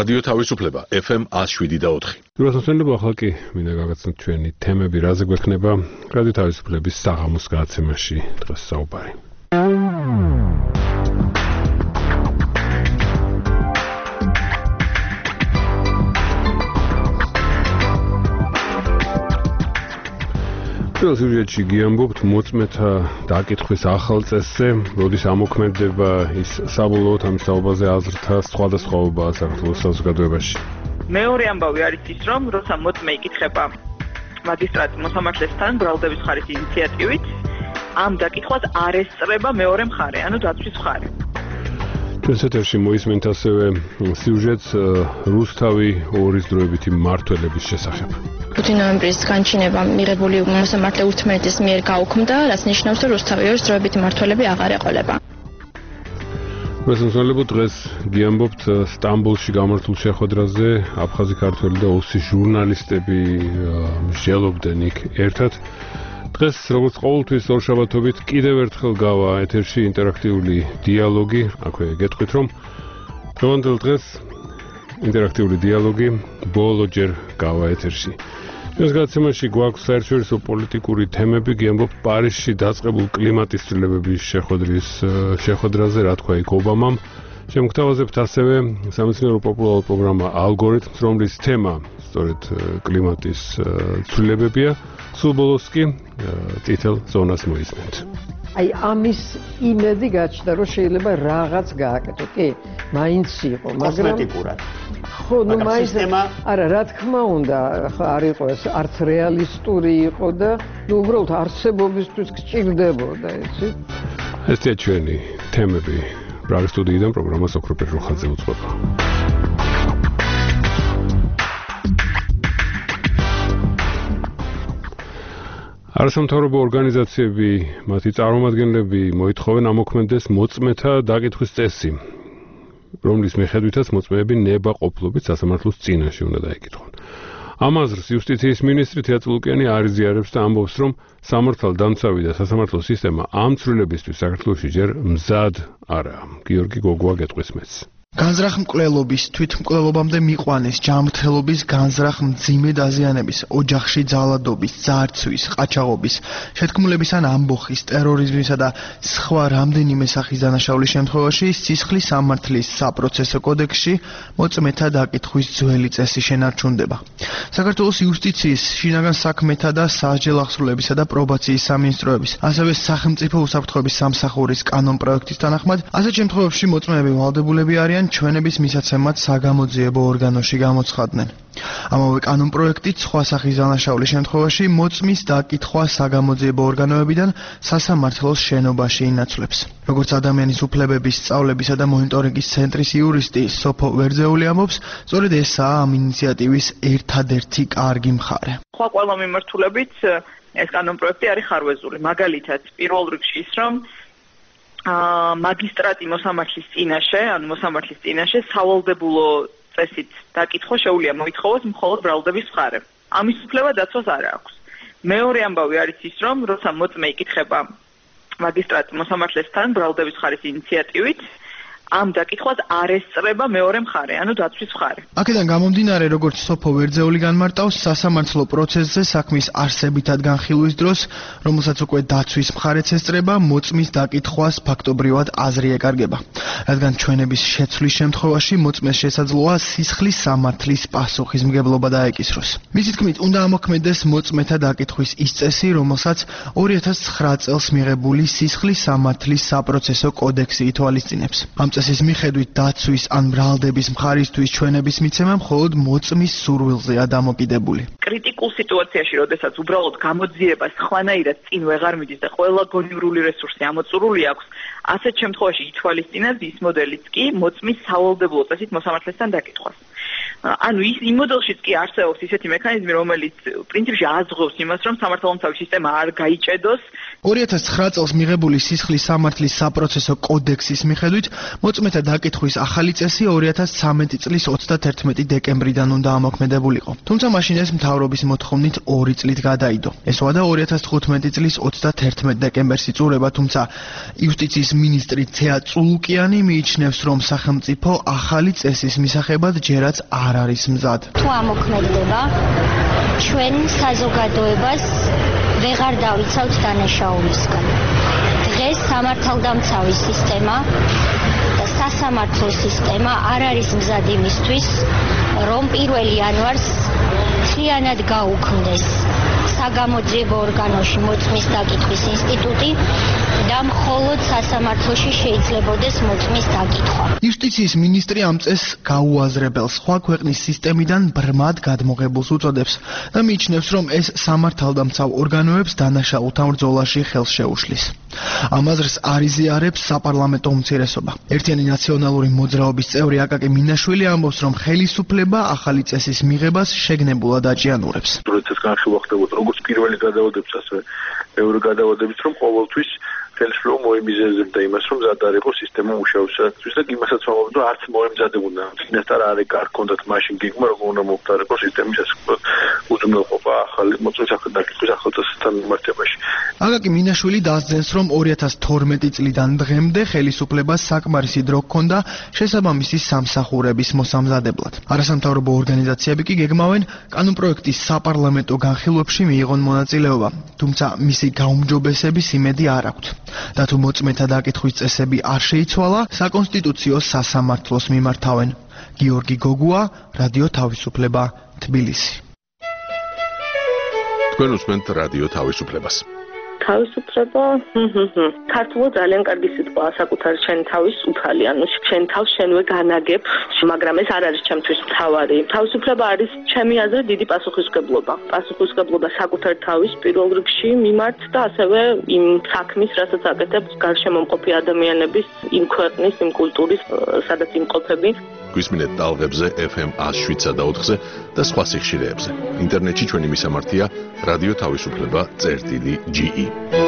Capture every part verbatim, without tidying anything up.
რადიო თავისუფლება F M one oh seven და four. Რუსთაველო ახლა კი მინდა გაგაცნოთ ჩვენი თემები, რაზე გვექნება რადიო თავისუფლების საღამოს გადაცემაში დღეს საუბარი. სიუჟეტში გიამბობთ მოწმეთა დაკითხვის ახალ წესზე, როდის ამოქმედება ის საბოლოოდ ამ საუბარზე აზრთა სხვადასხვაობაა საქართველოს საზოგადოებაში. მეორე ამბავი არის ის, რომ როცა მოწმე იკითხება მაგისტრატ მოსამართლესთან ბრალდების მხარის ინიციატივით, ამ დაკითხვას არ ესწრება მეორე მხარე, ანუ დაცვის მხარე. ჩვენს ეთერში მოისმენთ ასევე სიუჟეტს რუსთავი ორის დროებითი მმართველების შესახებ. ხუთი ნოემბრის განჩინება მიღებული მოსამართლე ურთმერთის მიერ გაუქმდა, რაც ნიშნავს, რომ რუსთავი ორის დროებითი მმართველები აღარ ეყოლება. მოსამართლეებო დღეს გიამბობთ სტამბოლში გამართულ შეხვედრაზე, აფხაზი ქართველი და ოსი ჟურნალისტები მსჯელობდნენ იქ ერთად. დღეს როგორც ყოველთვის ორშაბათობით კიდევ ერთხელ გავა ეთერში ინტერაქტიული დიალოგი, აქვე გეტყვით რომ დღევანდელ დღეს ინტერაქტიული დიალოგი ბოლოჯერ გავა ეთერში. ჩვენს გადაცემაში გვაქვს საერთაშორისო პოლიტიკური თემები, გიამბობთ პარიზში დაწყებულ კლიმატის ცვლილებების შეხვედრის შეხვედრაზე, რა თქვა იქ ობამამ. შემოგთავაზებთ ასევე სამეცნიერო პოპულარული პროგრამა ალგორითმს, რომლის თემა სწორედ კლიმატის ცვლილებებია. სულ ბოლოს კი წითელ ზონას მოისმენთ. აი ამის იმედი გაჩნდა, რომ შეიძლება რაღაც გააკეთო, კი, მაინც იყო, მაგრამ კოსმეტიკურად. ხო, ნუ მაინც არა, რა თქმა უნდა, არ იყო ეს არც რეალისტური იყო და ნუ უბრალოდ არსებობისთვის გჭირდებოდა, იცი? ესეა ჩვენი თემები. ბრაგის სტუდიიდან პროგრამას ოქროპერ რუხაძე უძღვება. არასამთავრობო ორგანიზაციები, მათი წარმომადგენლები მოითხოვენ ამოქმედეს მოწმეთა დაკითხვის წესი, რომლის მიხედვითაც მოწმეები ნებაყოფლობით სასამართლოს წინაშე უნდა დაიკითხონ. ამ აზრს იუსტიციის მინისტრი თეატ ლუკიანი არ იზიარებს და ამბობს, რომ სამართალდამცავი და სასამართლო სისტემა ამ ცვლილებისთვის საქართველოში ჯერ მზად არაა. გიორგი გოგვა გეტყვის მეც. განზრახ-მკვლელობის, თვითმკვლელობამდე მიყვანეს, ჯანმრთელობის განზრახ-მძიმე დაზიანების, ოჯახში ძალადობის, ძარცვის, ყაჩაღობის, შეთქმულების ან ამბოხის, ტერორიზმისა და სხვა რამდენიმე სახის დანაშაულის შემთხვევაში სისხლის სამართლის საპროცესო კოდექსში მოწმეთა დაკითხვის ძველი წესი შენარჩუნდება. საქართველოს იუსტიციის, შინაგან საქმეთა და სასჯელ აღსრულებისა და პრობაციის სამინისტროების, ასევე სახელმწიფო უსაფრთხოების სამსახურის კანონპროექტის თანახმად, ასეთ შემთხვევებში მოწმეები ვალდებულები არიან ჩვენების მისაცემად საგამოძიებო ორგანოში გამოცხადნენ. ამავე კანონპროექტით სხვა სახის დანაშაულის შემთხვევაში მოწმის დაკითხვა საგამოძიებო ორგანოებიდან სასამართლოს შენობაში ინაცვლებს. როგორც ადამიანის უფლებების სწავლებისა და მონიტორინგის ცენტრის იურისტი სოფო ვერძეული ამბობს, სწორედ ესაა ამ ინიციატივის ერთადერთი კარგი მხარე. სხვა ყველა მიმართულებით ეს კანონპროექტი არის ხარვეზული. მაგალითად, პირველ რიგში ის, რომ მაგისტრატი მოსამართლის წინაშე, ანუ მოსამართლის წინაშე სავალდებულო წესით დაკითხვა შეუძლია მოითხოვოს მხოლოდ ბრალდების მხარე. ამის უფლება დაცვას არ აქვს. მეორე ამბავი არის ის, რომ როცა მოწმე იკითხება მაგისტრატი მოსამართლესთან ბრალდების მხარის ინიციატივით, ამ დაკითხვას არ ესწრება მეორე მხარე, ანუ დაცვის მხარე. აქედან გამომდინარე, როგორც სოფო ვერძეული განმარტავს, სასამართლო პროცესზე საქმის არსებითად განხილვის დროს, რომელსაც უკვე დაცვის მხარეც ესწრება, მოწმის დაკითხვას ფაქტობრივად აზრი ეკარგება. რადგან ჩვენების შეცვლის შემთხვევაში მოწმეს შესაძლოა სისხლის სამართლის პასუხისმგებლობა დაეკისროს. მისი თქმით, უნდა ამოქმედეს მოწმეთა დაკითხვის ის წესი, რომელსაც ორი ათას ცხრა წელს მიღებული სისხლის სამართლის საპროცესო კოდექსი ითვალისწინებს. ამ წესის მიხედვით დაცვის ან ბრალდების მხარისთვის ჩვენების მიცემა მხოლოდ მოწმის სურვილზეა დამოკიდებული. კრიტიკულ სიტუაციაში, როდესაც უბრალოდ გამოძიება სხვანაირად წინ ვეღარ მიდის და ყველა გონივრული რესურსი ამოწურული აქვს, ასეთ შემთხვევაში ითვალისწინებს ის მოდელიც კი მოწმის სავალდებულო წესით მოსამართლესთან დაკითხვას. ანუ ის იმ მოდელშიც კი არსებობს ისეთი მექანიზმი, რომელიც პრინციპში აზღავს იმას, რომ სამართალდამცავი სისტემა არ გაიჭედოს. ორი ათას ცხრა წელს მიღებული სისხლის სამართლის საპროცესო კოდექსის მიხედვით მოწმეთა დაკითხვის ახალი წესი ორი ათას ცხრამეტი წლის ოცდათერთმეტი დეკემბრიდან უნდა ამოქმედებულიყო. თუმცა მაშინ ეს მთავრობის მოთხოვნით ორი წლით გადაიდო. ესვადა ორი ათას თხუთმეტი წლის ოცდათერთმეტ დეკემბერს იწურება, თუმცა იუსტიციის მინისტრი თეა წულუკიანი მიიჩნევს, რომ სახელმწიფო ახალი წესის მისაღებად ჯერაც არ არის მზად. თუ ამოქმედება, ჩვენ საზოგადოებას ვეღარ დავიცავთ დანაშაულისგან. დღეს სამართალდამცავი სისტემა და სასამართლო სისტემა არ არის მზად იმისთვის, რომ პირველი იანვარს მთლიანად გაუქმდეს საგამოძიებო ორგანოში მოწმის დაკითხვის ინსტიტუტი და მხოლოდ სასამართლოში შეიძლებოდეს მოწმის დაკითხვა. იუსტიციის მინისტრი ამ წესს გაუაზრებელს სხვა ქვეყნის სისტემიდან ბრმად გადმოღებულს უწოდებს და მიიჩნევს, რომ ეს სამართალდამცავ ორგანოებს დანაშაულთან ბრძოლაში ხელს შეუშლის. ამ აზრს არ იზიარებს საპარლამენტო უმცირესობა. ერთიანი ნაციონალური მოძრაობის წევრი აკაკი მინაშვილი ამბობს, რომ ხელისუფლება ახალი წესის მიღებას შეგნებულად აჭიანურებს. როდესაც განხილვა ხდებოდა როგორც პირველი გადავადებიც, ასევე მეორე გადავადებიც, რომ ყოველთვის ხელისუფლება მოიმიზეზებდა იმას, რომ მზად არ იყოს სისტემა მუშაობისათვის და იმასაც ვამბობ, რომ არც მოემზადებოდა. წინასწარ არ ეკარქონდათ მაშინ გეგმა, რომ უნდა მომხდარიყო სისტემის უზრუნველყოფა ახალი მოწმის დაკითხვის ახალ წესთან მიმართებაში. აკაკი მინაშვილი დასძენს, რომ ორი ათას თორმეტი წლიდან დღემდე ხელისუფლებას საკმარისი დრო ჰქონდა შესაბამისი სამსახურების მოსამზადებლად. არასამთავრობო ორგანიზაციები კი გეგმავენ კანონპროექტის საპარლამენტო განხილვებში მიიღონ მონაწილეობა, თუმცა მისი გაუმჯობესების იმედი არ აქვთ. და თუ მოწმეთა დაკითხვის წესები არ შეიცვალა, საკონსტიტუციო სასამართლოს მიმართავენ. გიორგი გოგუა, რადიო თავისუფლება, თბილისი. თქვენ უსმენთ რადიო თავისუფლებას. თავისუფლება, ქართულად ძალიან კარგი სიტყვაა საკუთარი შენი თავის უფალი, ანუ შენ თავს შენვე განაგებ, მაგრამ ეს არ არის ჩემთვის მთავარი. თავისუფლება არის ჩემი აზრით დიდი პასუხისმგებლობა. პასუხისმგებლობა საკუთარი თავის პირველ რიგში მიმართ და ასევე იმ საქმის, რასაც აკეთებს გარშემომყოფი ადამიანების, იმ ქვეყნის, იმ კულტურის, სადაც იმყოფები. გვისმინეთ ტალღებზე ეფ ემ ას შვიდსა და ოთხზე და სხვა სიხშირეებზე. ინტერნეტში ჩვენი მისამართია რადიო თავისუფლება წერტილი ჯი ი.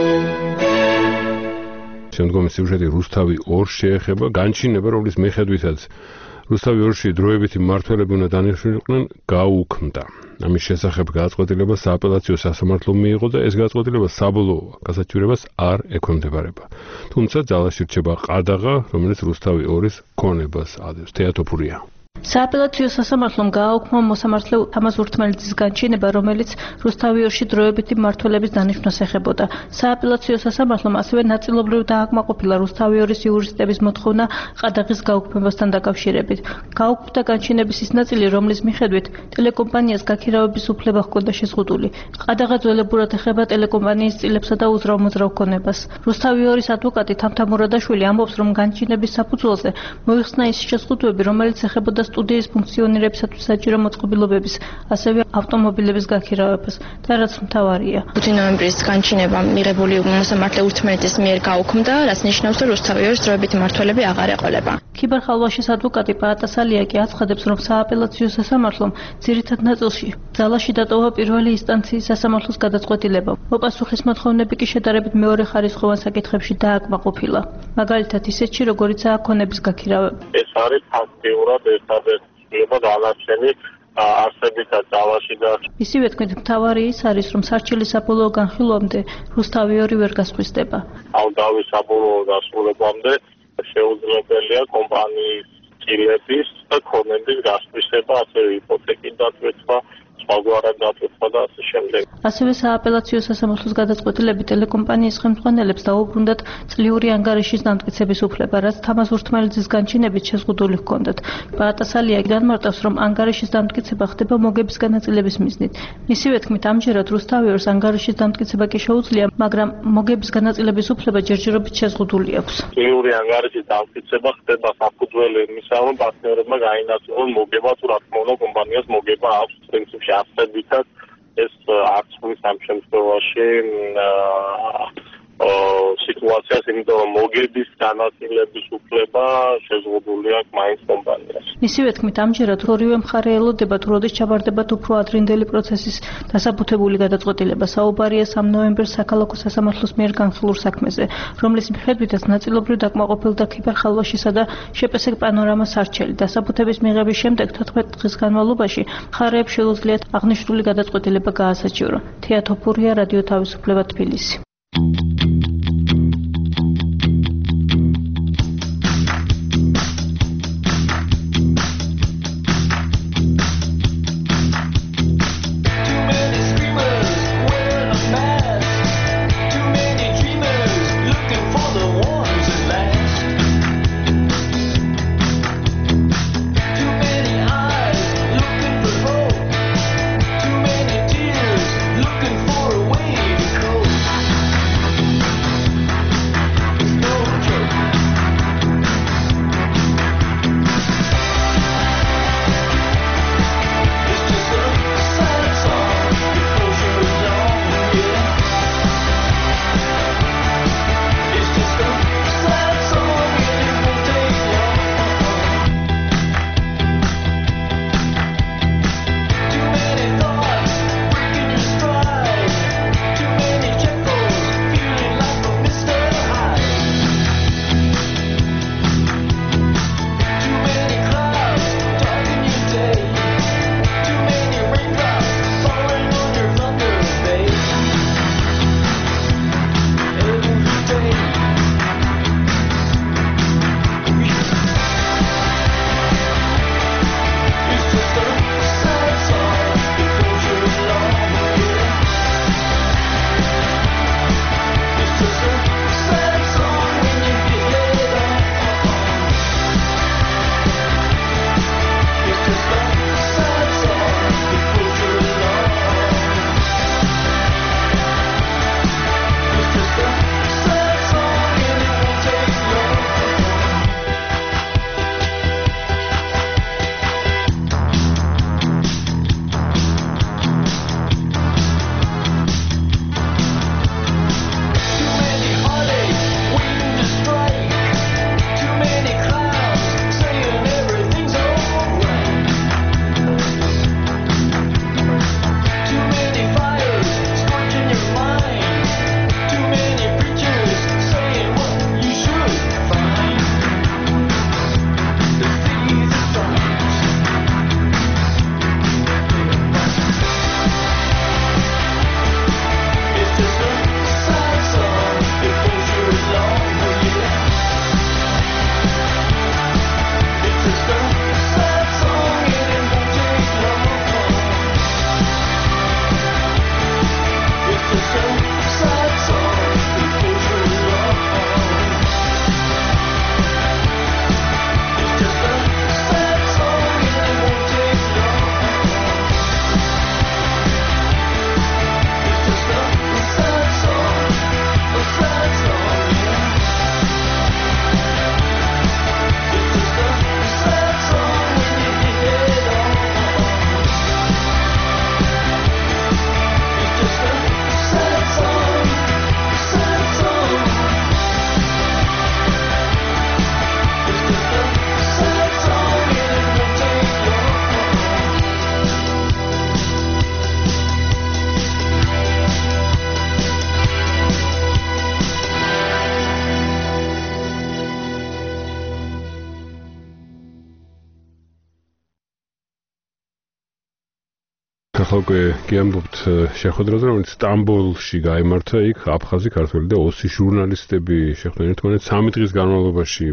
შემდგომი სიუჟეტი რუსთავი ორს შეეხება განჩინება, რომლის მიხედვითაც რუსთავი ორში დროებითი მმართველები უნდა დანიშნულიყვნენ, გაუქმდა. ამის შესახებ გადაწყვეტილება სააპელაციო სასამართლომ მიიღო და ეს გადაწყვეტილება საბოლოო გასაჩივრებას არ ექვემდებარება. თუმცა ძალაში რჩება ყადაღა, რომელიც რუსთავი ორის ქონებას ადევს. თეატოფურია. სააპელაციო სასამართლომ გააუქმა მოსამართლე თამაზ ურთმელიძის განჩინება, რომელიც რუსთავი ორში დროებითი მმართველების დანიშვნას ეხებოდა. სააპელაციო სასამართლომ ასევე ნაწილობრივ დააკმაყოფილა რუსთავი ორის იურისტების მოთხოვნა ყადაღის გაუქმებასთან დაკავშირებით. გაუქმდა განჩინების ის ნაწილი, რომლის მიხედვით ტელეკომპანიას გაქირავების უფლება ჰქონდა შეზღუდული. ყადაღა ძველებურად ეხება ტელეკომპანიის წილებსა და უზრაო-მოძრაო ქონებას. რუსთავი ორის ადვოკატი თამთა მურადაშვილი ამბობს, რომ განჩინების საფუძველზე მოიხსნა ის შეზღუდვები, რომელიც ეხებოდა სტუდიის ფუნქციონირებისათვის საჭირო მოწყობილობების, ასევე ავტომობილების გაქირავებას და რაც მთავარია. ხუთი ნოემბრის განჩინება მიღებული მოსამართლე ურთმელეთის მიერ გაუქმდა, რაც ნიშნავს, რომ რუსთავი ორის დროებითი მმართველები აღარ ეყოლება. ქიბერ-ხალვაშის ადვოკატი პაატა სალიაკი აცხადებს, რომ სააპელაციო სასამართლომ ძირითად ნაწილში ძალაში დატოვა პირველი ინსტანციის სასამართლოს გადაწყვეტილება. მოპასუხის მოთხოვნები კი შედარებით მეორე ხარისხოვან საკითხებში დააკმაყოფილა. მაგალითად ისეთში, როგორიცაა ქონების გაქირავება. ეს არის ფაქტიურად ერთადერთი ცვლილება დანარჩენი არსებითად ძალაში და ისივე თქვით, მთავარი ის არის, რომ სარჩელი საბოლოო განხილვამდე რუსთავი ორი ვერ გასხვისდება. ამ დავის საბოლოო დასრულებამდე შეუძლებელია კომპანიის წილების და ქონების გასხვისება, ასევე იპოთეკის დატვირთვა, სხვაგვარად დატვირთვა და ასე შემდეგ. ასევე სააპელაციო სასამართლოს გადაწყვეტილებით ტელეკომპანიის ხელმძღვანელებს დაუბრუნდათ წლიური ანგარიშის დამტკიცების უფლება, რაც თამაზ ურთმელიძის განჩინებით შეზღუდული ჰქონდათ. პაატა სალიაკი განმარტავს, რომ ანგარიშის დამტკიცება ხდება მოგების განაწილების მიზნით. მისივე თქმით, ამჯერად რუსთავი ორს ანგარიშის დამტკიცება კი შეუძლია, მაგრამ მოგების განაწილების უფლება ჯერჯერობით შეზღუდული აქვს. წლიური ანგარიშის დამტკიცება ხდება საფუძველი იმისა, რომ პარტნიორებმა გაინაცვლონ მოგება, თუ რა თქმა უნდა კომპანიას მოგება აქვს პრინციპში ასწრებითად ეს არც ხვის ამ შემთხვევაში სიტუაციას იმიტომ რომ მოგების განაწილების უფლება შეზღუდული აქვს მაინც კომპანიაში. მისივე თქმით, ამჯერად ორივე მხარე ელოდება თუ როდის ჩაბარდებათ უფრო ადრინდელი პროცესის დასაბუთებული გადაწყვეტილება. საუბარია სამ ნოემბერს საქალაქო სასამართლოს მიერ განხილულ საქმეზე, რომლის მიხედვითაც ნაწილობრივ დაკმაყოფილდა ქიპერ-ხალვაშისა და შეპესეკ პანორამას არჩელი. დასაბუთების მიღების შემდეგ თოთხმეტ დღის განმავლობაში მხარეებს შეუძლიათ აღნიშნული გადაწყვეტილება გაასაჩივრონ. თეა თოფურია, რადიო თავისუფლება, თბილისი. ხალხი გიამბობთ შეხვედრაზე, რომელიც სტამბოლში გაიმართა, იქ აფხაზი, ქართველი და ოსი ჟურნალისტები შეხვდნენ ერთმანეთს სამი დღის განმავლობაში.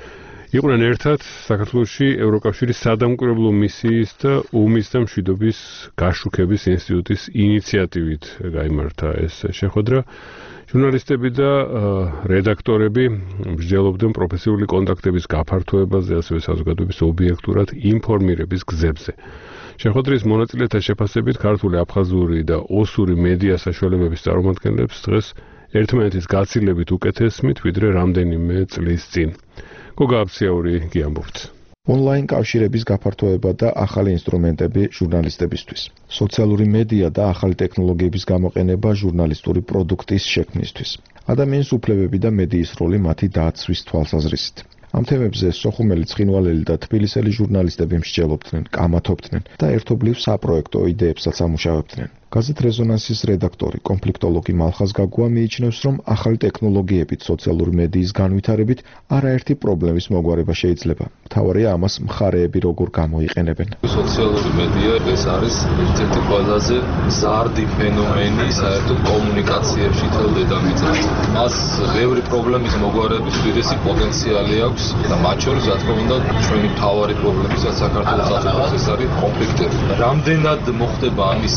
იყვნენ ერთად საქართველოში ევროკავშირის სადამკვირვებლო მისიის და ომის და მშვიდობის გაშუქების ინსტიტუტის ინიციატივით გაიმართა ეს შეხვედრა. ჟურნალისტები და რედაქტორები მსჯელობდნენ პროფესიული კონტაქტების გაფართოებაზე, ასევე საზოგადოების ობიექტურად ინფორმირების გზებზე. შეხვედრის მონაწილეთა შეფასებით ქართული, აფხაზური და ოსური მედია საშუალებების წარმომადგენლებს დღეს ერთმანეთის გაცილებით უკეთესმით, ვიდრე რამდენიმე წლის წინ. გოგა აბციური გიამბობთ. ონლაინ კავშირების გაფართოება და ახალი ინსტრუმენტები ჟურნალისტებისთვის. სოციალური მედია და ახალი ტექნოლოგიების გამოყენება ჟურნალისტური პროდუქტის შექმნისთვის. ადამიანის უფლებები და მედიის როლი მათი დაცვის თვალსაზრისით. ამ თემებზე სოხუმელი, ცხინვალელი და თბილისელი ჟურნალისტები მსჯელობდნენ, კამათობდნენ და ერთობლივ საპროექტო იდეებსაც ამუშავებდნენ. გაზეთ რეზონანსის რედაქტორი, კონფლიქტოლოგი მალხაზ გაგუა მიიჩნევს, რომ ახალი ტექნოლოგიებით, სოციალური მედიის განვითარებით არაერთი პრობლემის მოგვარება შეიძლება. მთავარია ამას მხარეები როგორ გამოიყენებენ. სოციალური მედია ეს არის ერთ-ერთი ყველაზე ზარდი ფენომენი საერთოდ კომუნიკაციებში თელ დედამიწაზე. მას ბევრი პრობლემის მოგვარების უდიდესი პოტენციალი აქვს და მათ შორის რა თქმა უნდა ჩვენი მთავარი პრობლემი საქართველოს სახელმწიფოს ეს არის კონფლიქტები. რამდენად მოხდება ამის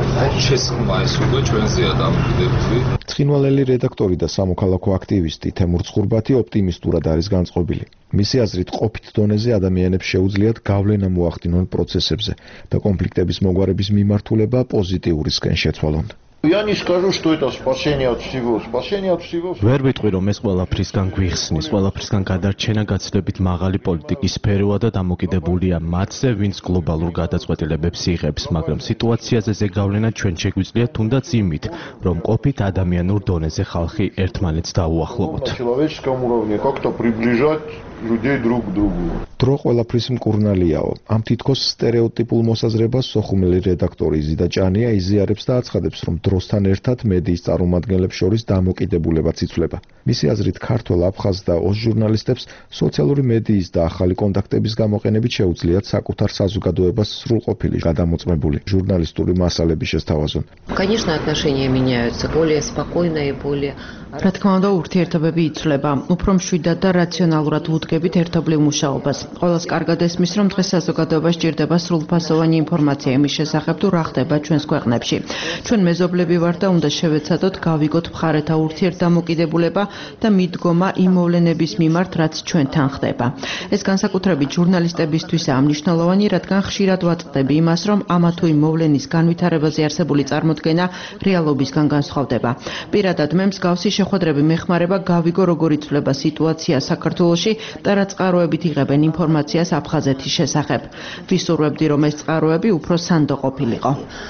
შესხმა ეს უკვე ჩვენზეა დამოკიდებული. ცხინვალელი რედაქტორი და სამოქალაქო აქტივისტი თემურ ცხურბათი ოპტიმისტურად არის განწყობილი. მისი აზრით, ყოფით დონეზე ადამიანებს შეუძლიათ გავლენა მოახდინონ პროცესებზე და კონფლიქტების მოგვარების მიმართულება პოზიტიურისკენ შეცვალონ. Я не скажу, что это спасение от всего. Спасение от всего. ვერ ვიტყვი, რომ ეს ყველაფრისგან გვიხსნის, ყველაფრისგან გადარჩენა გაცილებით მაღალი პოლიტიკის სფეროა და დამოკიდებულია მათზე, ვინც გლობალურ გადაწყვეტილებებს იღებს, მაგრამ სიტუაციაზე ზეგავლენა ჩვენ შეგვიძლია თუნდაც იმით, რომ ყოფით ადამიანურ დონეზე ხალხი ერთმანეთს დაუახლოვოთ. Человеческом уровне как-то приближать людей друг к другу. დრო ყველაფრის მკურნალიაო. ამ თითქოს სტერეოტიპულ მოსაზრებას სოხუმელი რედაქტორი ზიდა ჭანია იზიარებს და აცხადებს, რომ დროსთან ერთად მედიის წარმომადგენლებს შორის დამოკიდებულებაც იცვლება. მისი აზრით, ქართველ, აფხაზ და ოს ჟურნალისტებს სოციალური მედიის და ახალი კონტაქტების გამოყენებით შეუძლიათ საკუთარ საზოგადოებას სრულყოფილი, გადამოწმებული ჟურნალისტური მასალები შესთავაზონ. Конечно, отношения меняются, более спокойные, более რა თქმა უნდა, ურთიერთობები იცვლება. უფრო მშვიდად და რაციონალურად ვუდგებით ერთობლივ მუშაობას. ყველას კარგად ესმის, რომ დღეს საზოგადოებას სჭირდება სრულფასოვანი ინფორმაცია იმის შესახებ, თუ რა ხდება ჩვენს ქვეყნებში. ჩვენ მეზობლები ვართ და უნდა შევეცადოთ გავიგოთ მხარეთა ურთიერთდამოკიდებულება და მიდგომა იმ მოვლენების მიმართ, რაც ჩვენთან ხდება. ეს განსაკუთრებით ჟურნალისტებისთვისაა მნიშვნელოვანი, რადგან ხშირად ვაწყდები იმას, რომ ამა თუ იმ მოვლენის განვითარებაზე არსებული წარმოდგენა რეალობისგან განსხვავდება. პირადად მე მსგავსი შეხვედრები მეხმარება გავიგო, როგორ იცვლება სიტუაცია საქართველოში და რა წყაროებით იღებენ ინფორმაციას აფხაზეთის შესახებ. ვისურვებდი, რომ ეს წყაროები უფრო სანდო ყოფილიყო.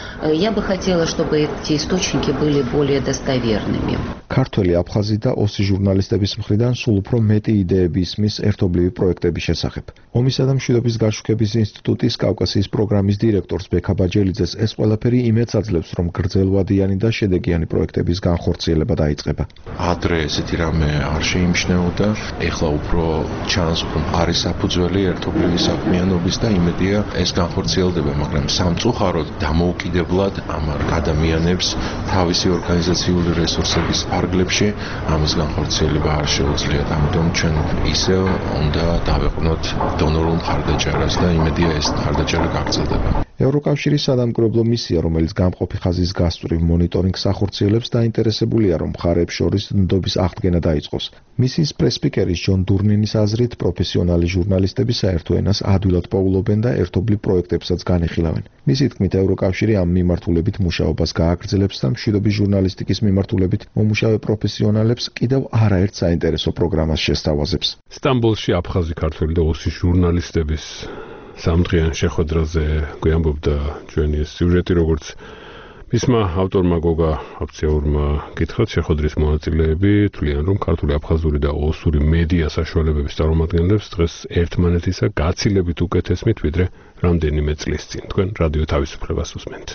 Я бы хотела, чтобы эти источники были более достоверными. ქართველი, აფხაზი და ოსი ჟურნალისტების მხრიდან სულ უფრო მეტი იდეები ისმის ერთობლივი პროექტების შესახებ. ომისა და მშვიდობის გაშუქების ინსტიტუტის კავკასიის პროგრამის დირექტორს ბექა ბაჯელიძეს ეს ყველაფერი იმედს აძლევს, რომ გრძელვადიანი და შედეგიანი პროექტების განხორციელება დაიწყება. ადრე ესეთი რამე არ შეიმჩნეოდა, ეხლა უფრო ჩანს, რომ არის საფუძველი ერთობლივი საქმიანობის და იმედია ეს განხორციელდება, მაგრამ სამწუხაროდ დამოუკიდებლად ამ ადამიანებს თავისი ორგანიზაციული რესურსების ფარგლებში ამის განხორციელება არ შეუძლიათ. ამიტომ ჩვენ ისევ უნდა დავეყვნოთ დონორულ მხარდაჭერას და იმედია ეს მხარდაჭერა გაგრძელდება. ევროკავშირის სადამკვირვებლო მისია, რომელიც გამყოფი ხაზის გასწვრივ მონიტორინგს ახორციელებს, დაინტერესებულია, რომ მხარეებს შორის ნდობის აღდგენა დაიწყოს. მისიის პრესპიკერის ჯონ დურნინის აზრით, პროფესიონალი ჟურნალისტები საერთო ენას ადვილად პოულობენ და ერთობლივ პროექტებსაც განიხილავენ. მისი თქმით, ევროკავშირი ამ მიმართულებით მუშაობას გააგრძელებს და მშვიდობის ჟურნალისტიკის მიმართულებით მომუშავე პროფესიონალებს კიდევ არაერთ საინტერესო პროგრამას შესთავაზებს. სტამბოლში აფხაზი, ქართველი და ოსი ჟურნალისტების სამდღიან შეხვედრაზე გვიამბობდა ჩვენი ეს სიუჟეტი, როგორც მისმა ავტორმა გოგა აფციაურმა კითხოთ, შეხვედრის მონაწილეები თვლიან, რომ ქართული, აფხაზური და ოსური მედია საშუალებების წარმომადგენლებს დღეს ერთმანეთისა გაცილებით უკეთესმით, ვიდრე რამდენიმე წლის წინ. თქვენ რადიო თავისუფლებას უსმენთ.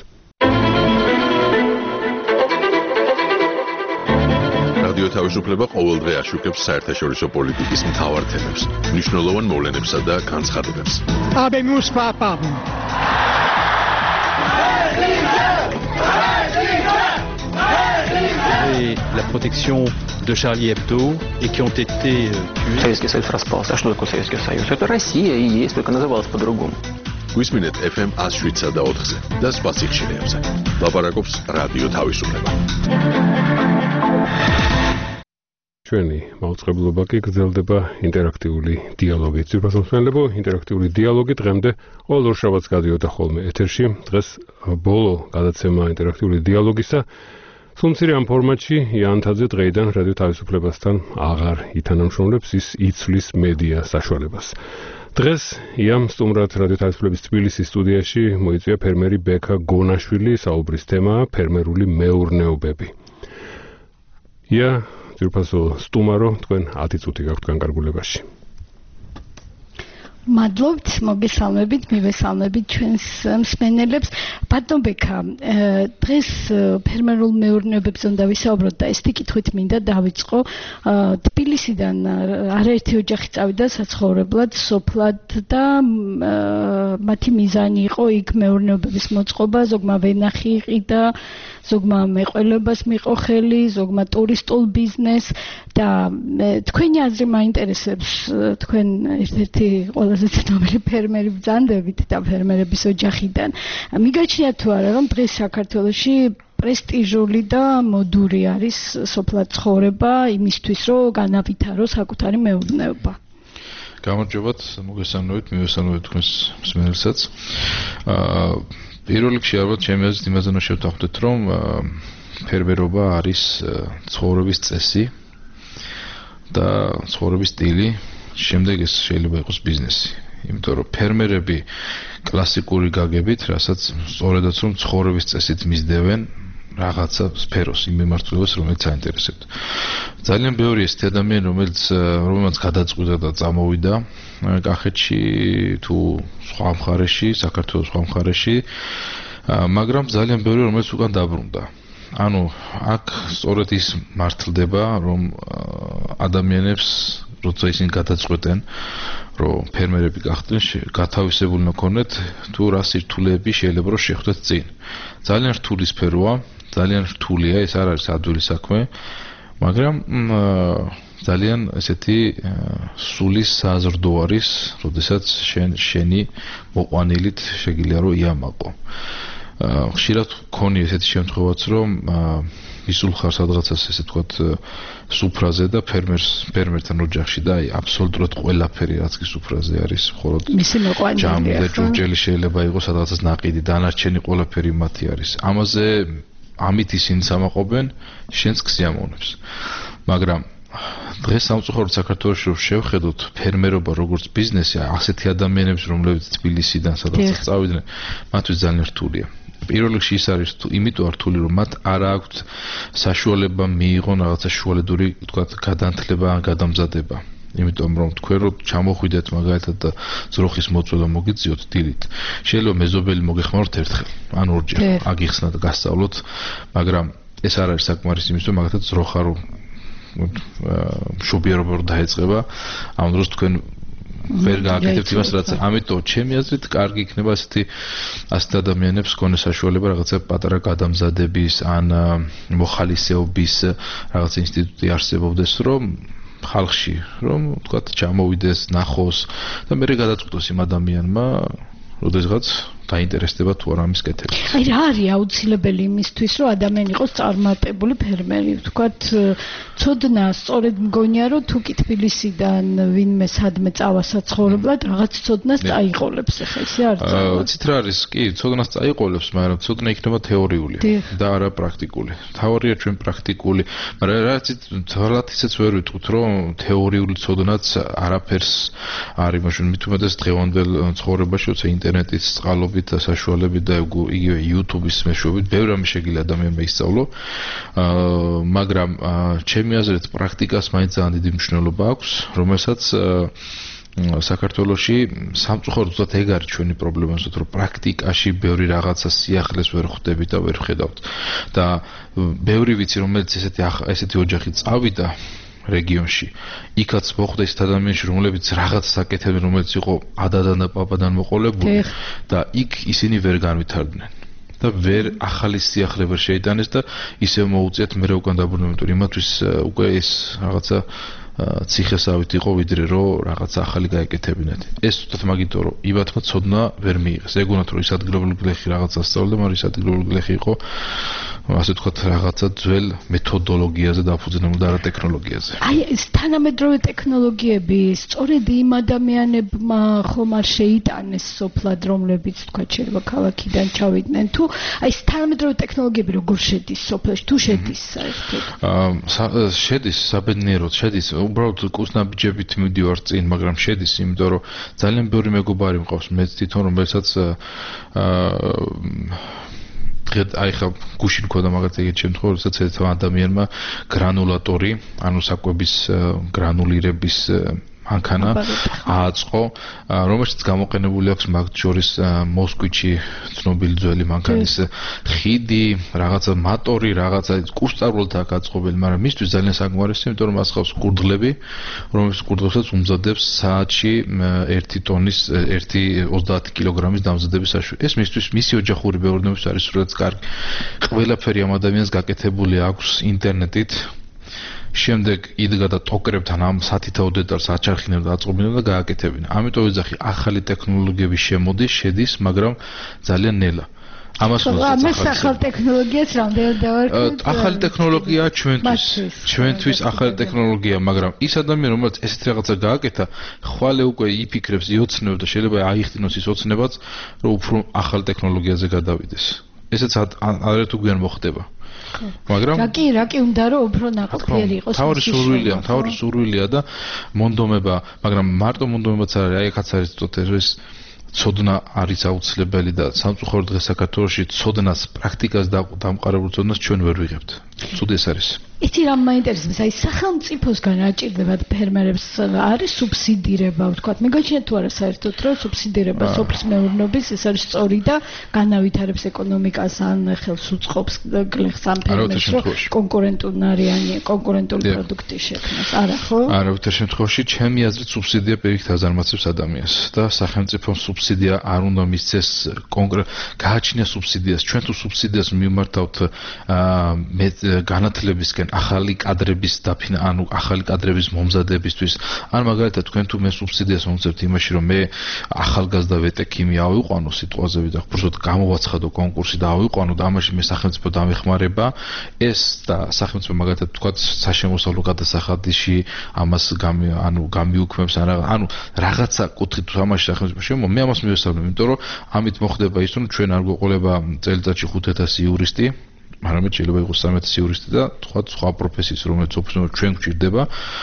რადიო თავისუფლება ყოველდღე აშუქებს საერთაშორისო პოლიტიკის მთავარ თემებს, მნიშვნელოვან მოვლენებსა და განცხადებებს. Habemus papam. Et la protection de Charlie Hebdo et qui ont été tués. Советский Союз распался. А что такое Советский Союз? Это Россия и есть, только называлась по-другому. გვისმინეთ эф эм one oh seven და ოთხზე და სხვა სიხშირეებზე. ლაპარაკობს რადიო თავისუფლება. ჩვენი მაუწყებლობა კი გრძელდება ინტერაქტიული დიალოგით. ძირფასმსმენელებო, ინტერაქტიული დიალოგი დღემდე ყოველ ორშაბათს გადიოდა ხოლმე ეთერში. დღეს ბოლო გადაცემა ინტერაქტიული დიალოგისა. თუმცირე ამ ფორმატში იანთაძე დღეიდან რადიო თავისუფლებასთან აღარ ითანამშრომლებს, ის იცვლის მედია საშუალებას. დღეს იამ სტუმრად რადიო თავისუფლების თბილისის სტუდიაში მოიწვია ფერმერი ბექა გონაშვილი, საუბრის თემაა ფერმერული მეურნეობები. ია ძირფასო სტუმარო, თქვენ ათი წუთი გაქვთ განკარგულებაში. მადლობთ, მოგესალმებით, მივესალმებით ჩვენს მსმენელებს. ბატონ ბექა, დღეს ფერმერულ მეურნეობებზე უნდა ვისაუბროთ და ეს კითხვით მინდა დავიწყო. თბილისიდან არაერთი ოჯახი წავიდა საცხოვრებლად, სოფლად და მათი მიზანი იყო იქ მეურნეობების მოწყობა, ზოგმა ვენახი იყიდა, ზოგმა მეყოლებას მიყო ხელი, ზოგმა ტურისტულ ბიზნესს და თქვენი აზრი მაინტერესებს, თქვენ ერთ-ერთი ყველაზე ცნობილი ფერმერი ბრძანდებით და ფერმერების ოჯახიდან. მიგაჩნიათ თუ არა, რომ დღეს საქართველოში პრესტიჟული და მოდური არის სოფლად ცხოვრება იმისთვის, რომ განავითაროს საკუთარი მეურნეობა? გამარჯობათ, მოგესალმებით, მივესალმებით თქვენს მსმენელსაც. აა პირველ რიგში ალბათ ჩემი აზრით იმაზე უნდა შევთანხმდეთ, რომ ფერმერობა არის ცხოვრების წესი და ცხოვრების სტილი, შემდეგ ეს შეიძლება იყოს ბიზნესი. იმიტომ რომ ფერმერები კლასიკური გაგებით, რასაც სწორედაც რომ ცხოვრების წესით მისდევენ რაღაცა სფეროს, იმ მიმართულებას, რომელიც აინტერესებთ. ძალიან ბევრი ეს ადამიანი, რომელიც რომელმაც გადაწყვიტა და წამოვიდა კახეთში თუ სხვა მხარეში, საქართველოს სხვა მხარეში, მაგრამ ძალიან ბევრი რომელიც უკან დაბრუნდა. ანუ აქ სწორედ ის მართლდება, რომ ადამიანებს როცა ისინი გადაწყვეტენ, რომ ფერმერები გახდნენ, გათავისებული ნქონეთ თუ რა სირთულეები შეიძლება რომ შეხვდეთ წინ. ძალიან რთული სფეროა, ძალიან რთულია, ეს არ არის ადვილი საქმე, მაგრამ ძალიან ესეთი სულის საზრდო არის, როდესაც შენ შენი მოყვანილით შეგიძლია რომ იამაყო. ხშირად გქონია ესეთი შემთხვევაც, რომ ისულ ხარ სადღაცას ესე თქვათ სუფრაზე და ფერმერს ფერმერთან ოჯახში და აი აბსოლუტურად ყველაფერი რაც კი სუფრაზე არის, მხოლოდ ჯამი და ჯურჯელი შეიძლება იყოს სადღაცას ნაყიდი, დანარჩენი ყველაფერი მათი არის. ამაზე ამით ისინი სამაყობენ შენს ქსიამოვნებს. მაგრამ დღეს სამწუხაროდ საქართველოში რომ შევხედოთ ფერმერობა როგორც ბიზნესი, ასეთი ადამიანებს რომლებიც თბილისიდან სადღაც წავიდნენ, მათთვის ძალიან რთულია. პირველ რიგში ის არის იმიტომ რთული, რომ მათ არ აქვთ საშუალება მიიღონ რაღაცა შუალედური, თქვათ, გადანთლება ან გადამზადება. იმიტომ რომ თქვენ რო ჩამოხვიდეთ მაგალითად და ძროხის მოწვევა მოგიწიოთ დილით, შეიძლება მეზობელი მოგეხმაროთ ერთხელ, ან ორჯერ, აგიხსნათ, გასწავლოთ, მაგრამ ეს არ არის საკმარის იმის, რომ მაგალითად ძროხა რო მშობიარობა რო დაეწყება, ამ დროს თქვენ ვერ გააკეთებთ იმას, რაც ამიტომ ჩემი აზრით კარგი იქნება ასეთი ასეთ ადამიანებს გქონდეს საშუალება რაღაცა პატარა გადამზადების ან მოხალისეობის რაღაცა ინსტიტუტი არსებობდეს, რომ ხალხში, რომ თქვათ ჩამოვიდეს, ნახოს და მე გადაწყვიტოს იმ ადამიანმა, როდესაც დაინტერესდება თუ არა ამის კეთება. აი რა არის აუცილებელი იმისთვის, რომ ადამიანი იყოს წარმატებული ფერმერი? ვთქვათ, ცოდნა სწორედ მგონია, რომ თუ კი თბილისიდან ვინმე სადმე წავა საცხოვრებლად, რაღაც ცოდნას წაიყოლებს, ახლა ისე არ წავა. ვიცით რა არის? კი, ცოდნას წაიყოლებს, მაგრამ ცოდნა იქნება თეორიული და არა პრაქტიკული. თეორია ჩვენ პრაქტიკული, მაგრამ რაც თვალად ისეც ვერ ვიტყვით, რომ თეორიული ცოდნაც არაფერს არ იმაშენ, მით უმეტეს დღევანდელ ცხოვრებაში, როცა ინტერნეტის წყალობით და საშუალებით და იგივე YouTube-ის მეშვეობით ბევრი რამე შეგიძლია ადამიანმა ისწავლო, მაგრამ ჩემი აზრით პრაქტიკას მაინც ძალიან დიდი მნიშვნელობა აქვს, რომელსაც საქართველოში სამწუხაროდ ზუსტად ეგ არის ჩვენი პრობლემა, რომ პრაქტიკაში ბევრი რაღაცა სიახლეს ვერ ხვდებით და ვერ ხედავთ და ბევრი ვიცი რომელიც ესეთი ესეთი ოჯახი წავიდა რეგიონში. იქაც მოხვდა ის ადამიანში, რომლებიც რაღაცას აკეთებდნენ, რომელიც იყო ადადან და პაპადან მოყოლებული და იქ ისინი ვერ განვითარდნენ. და ვერ ახალი სიახლე ვერ შეიტანეს და ისევ მოუწიათ მერე უკან დაბრუნება, იმიტომ იმათვის უკვე ეს რაღაცა ციხესავით იყო, ვიდრე რომ რაღაცა ახალი გაეკეთებინათ. ეს თვითონ მაგითო რომ იბათმა ცოდნა ვერ მიიღეს. ეგ უნდათ რომ ის ადგილობრივი გლეხი რაღაც ასწავლდა, მაგრამ ის ადგილობრივი გლეხი იყო ასე ვთქვათ რაღაცა ძველ მეთოდოლოგიაზე დაფუძნებული და არა ტექნოლოგიაზე. აი ეს თანამედროვე ტექნოლოგიები სწორედ იმ ადამიანებმა ხომ არ შეიტანეს სოფლად, რომლებიც თქვა შეიძლება ქალაქიდან ჩავიდნენ, თუ აი ეს თანამედროვე ტექნოლოგიები როგორ შედის სოფლში, თუ შედის საერთოდ? აა შედის საბედნიეროდ, შედის უბრალოდ კუსნაბიჯებით მივდივარ წინ, მაგრამ შედის, იმიტომ რომ ძალიან ბევრი მეგობარი მყავს მეც თვითონ, რომელსაც აა დღეს აი ხა გუშინ ქონდა მაგათ ეგეთ შემთხვევა, როდესაც ერთ ადამიანმა გრანულატორი, ანუ საკვების გრანულირების მანქანა ააწყო, რომელშიც გამოყენებული აქვს მაგ შორის მოსკვიჩი ცნობილი ძველი მანქანის ხიდი, რაღაცა მატორი, რაღაცა კუსტარულად აქვს აწყობილი, მაგრამ მისთვის ძალიან საკმარისი, იმიტომ რომ მას ხავს კურდღლები, რომლის კურდღლებსაც უმზადებს საათში ერთი ტონის, ერთი ოცდაათი კილოგრამის დამზადების საშვი. ეს მისთვის მისი ოჯახური მეურნეობის არის სრულად კარგი. ყველაფერი ამ ადამიანს გაკეთებული აქვს ინტერნეტით. შემდეგ იდგა და ტოკერებთან ამ სათითაო დეტალს აჩარხინებდა და აწყობინებდა და გააკეთებინა. ამიტომ ვიძახი, ახალი ტექნოლოგიები შემოდის, შედის, მაგრამ ძალიან ნელა. ამას ამას ახალ ტექნოლოგიას რამდენად დავარქვით? ახალი ტექნოლოგია ჩვენთვის, ჩვენთვის ახალი ტექნოლოგია, მაგრამ ის ადამიანი, რომელიც ესეთ რაღაცა გააკეთა, ხვალე უკვე იფიქრებს, იოცნებს და შეიძლება აიხდინოს ის ოცნებაც, რომ უფრო ახალ ტექნოლოგიაზე გადავიდეს. ესეც ადრე თუ გვიან მოხდება. მაგრამ რაკი რაკი უნდა რომ უფრო ნაყოფიერი იყოს. თავი სურვილია, თავი სურვილია და მონდომება, მაგრამ მარტო მონდომებაც არ არის, აი ხაც არის თოთე ეს ცოდნა არის აუცილებელი და სამწუხაროდ დღეს საქართველოში ცოდნას, პრაქტიკას და დამყარებულ ცოდნას ჩვენ ვერ ვიღებთ. ცუდი ეს არის. იცი რა მაინტერესებს, აი სახელმწიფოსგან რა ჭირდებათ ფერმერებს, არის სუბსიდირება, ვთქვათ, მეგოჩნია თუ არა საერთოდ რომ სუბსიდირება სოფლის მეურნეობის ეს არის სწორი და განავითარებს ეკონომიკას ან ხელს უწყობს გლეხს ამ ფერმერს რომ კონკურენტუნარიანი, კონკურენტული პროდუქტი შექმნას, არა ხო? არა, უთერ შემთხვევაში ჩემი აზრით სუბსიდია პირიქით აზარმაცებს ადამიანს და სახელმწიფომ სუბსიდია არ უნდა მისცეს კონკრეტ გააჩნია სუბსიდიას, ჩვენ თუ სუბსიდიას მიმართავთ მე განათლებისკენ ახალი კადრების დაფინა, ანუ ახალი კადრების მომზადებისთვის, ან მაგალითად თქვენ თუ მე სუბსიდიას მომწევთ იმაში, რომ მე ახალგაზრდა ვეტექიმი ავიყვანო სიტყვაზე და უბრალოდ გამოვაცხადო კონკურსი და ავიყვანო და ამაში მე სახელმწიფო დამეხმარება, ეს და სახელმწიფო მაგალითად თქვა საშემოსავლო გადასახადში ამას ანუ გამიუქმებს ან ანუ რაღაცა კუთხით თუ ამაში სახელმწიფო შემო მე ამას მივესალმებ, იმიტომ რომ ამით მოხდება ის, რომ ჩვენ არ გვეყოლება წელიწადში ხუთ ათასი იურისტი, მაგრამ შეიძლება იყოს სამი ათასი იურისტი და სხვა სხვა პროფესიის, რომელიც ოფიციალურად ჩვენ გვჭირდება.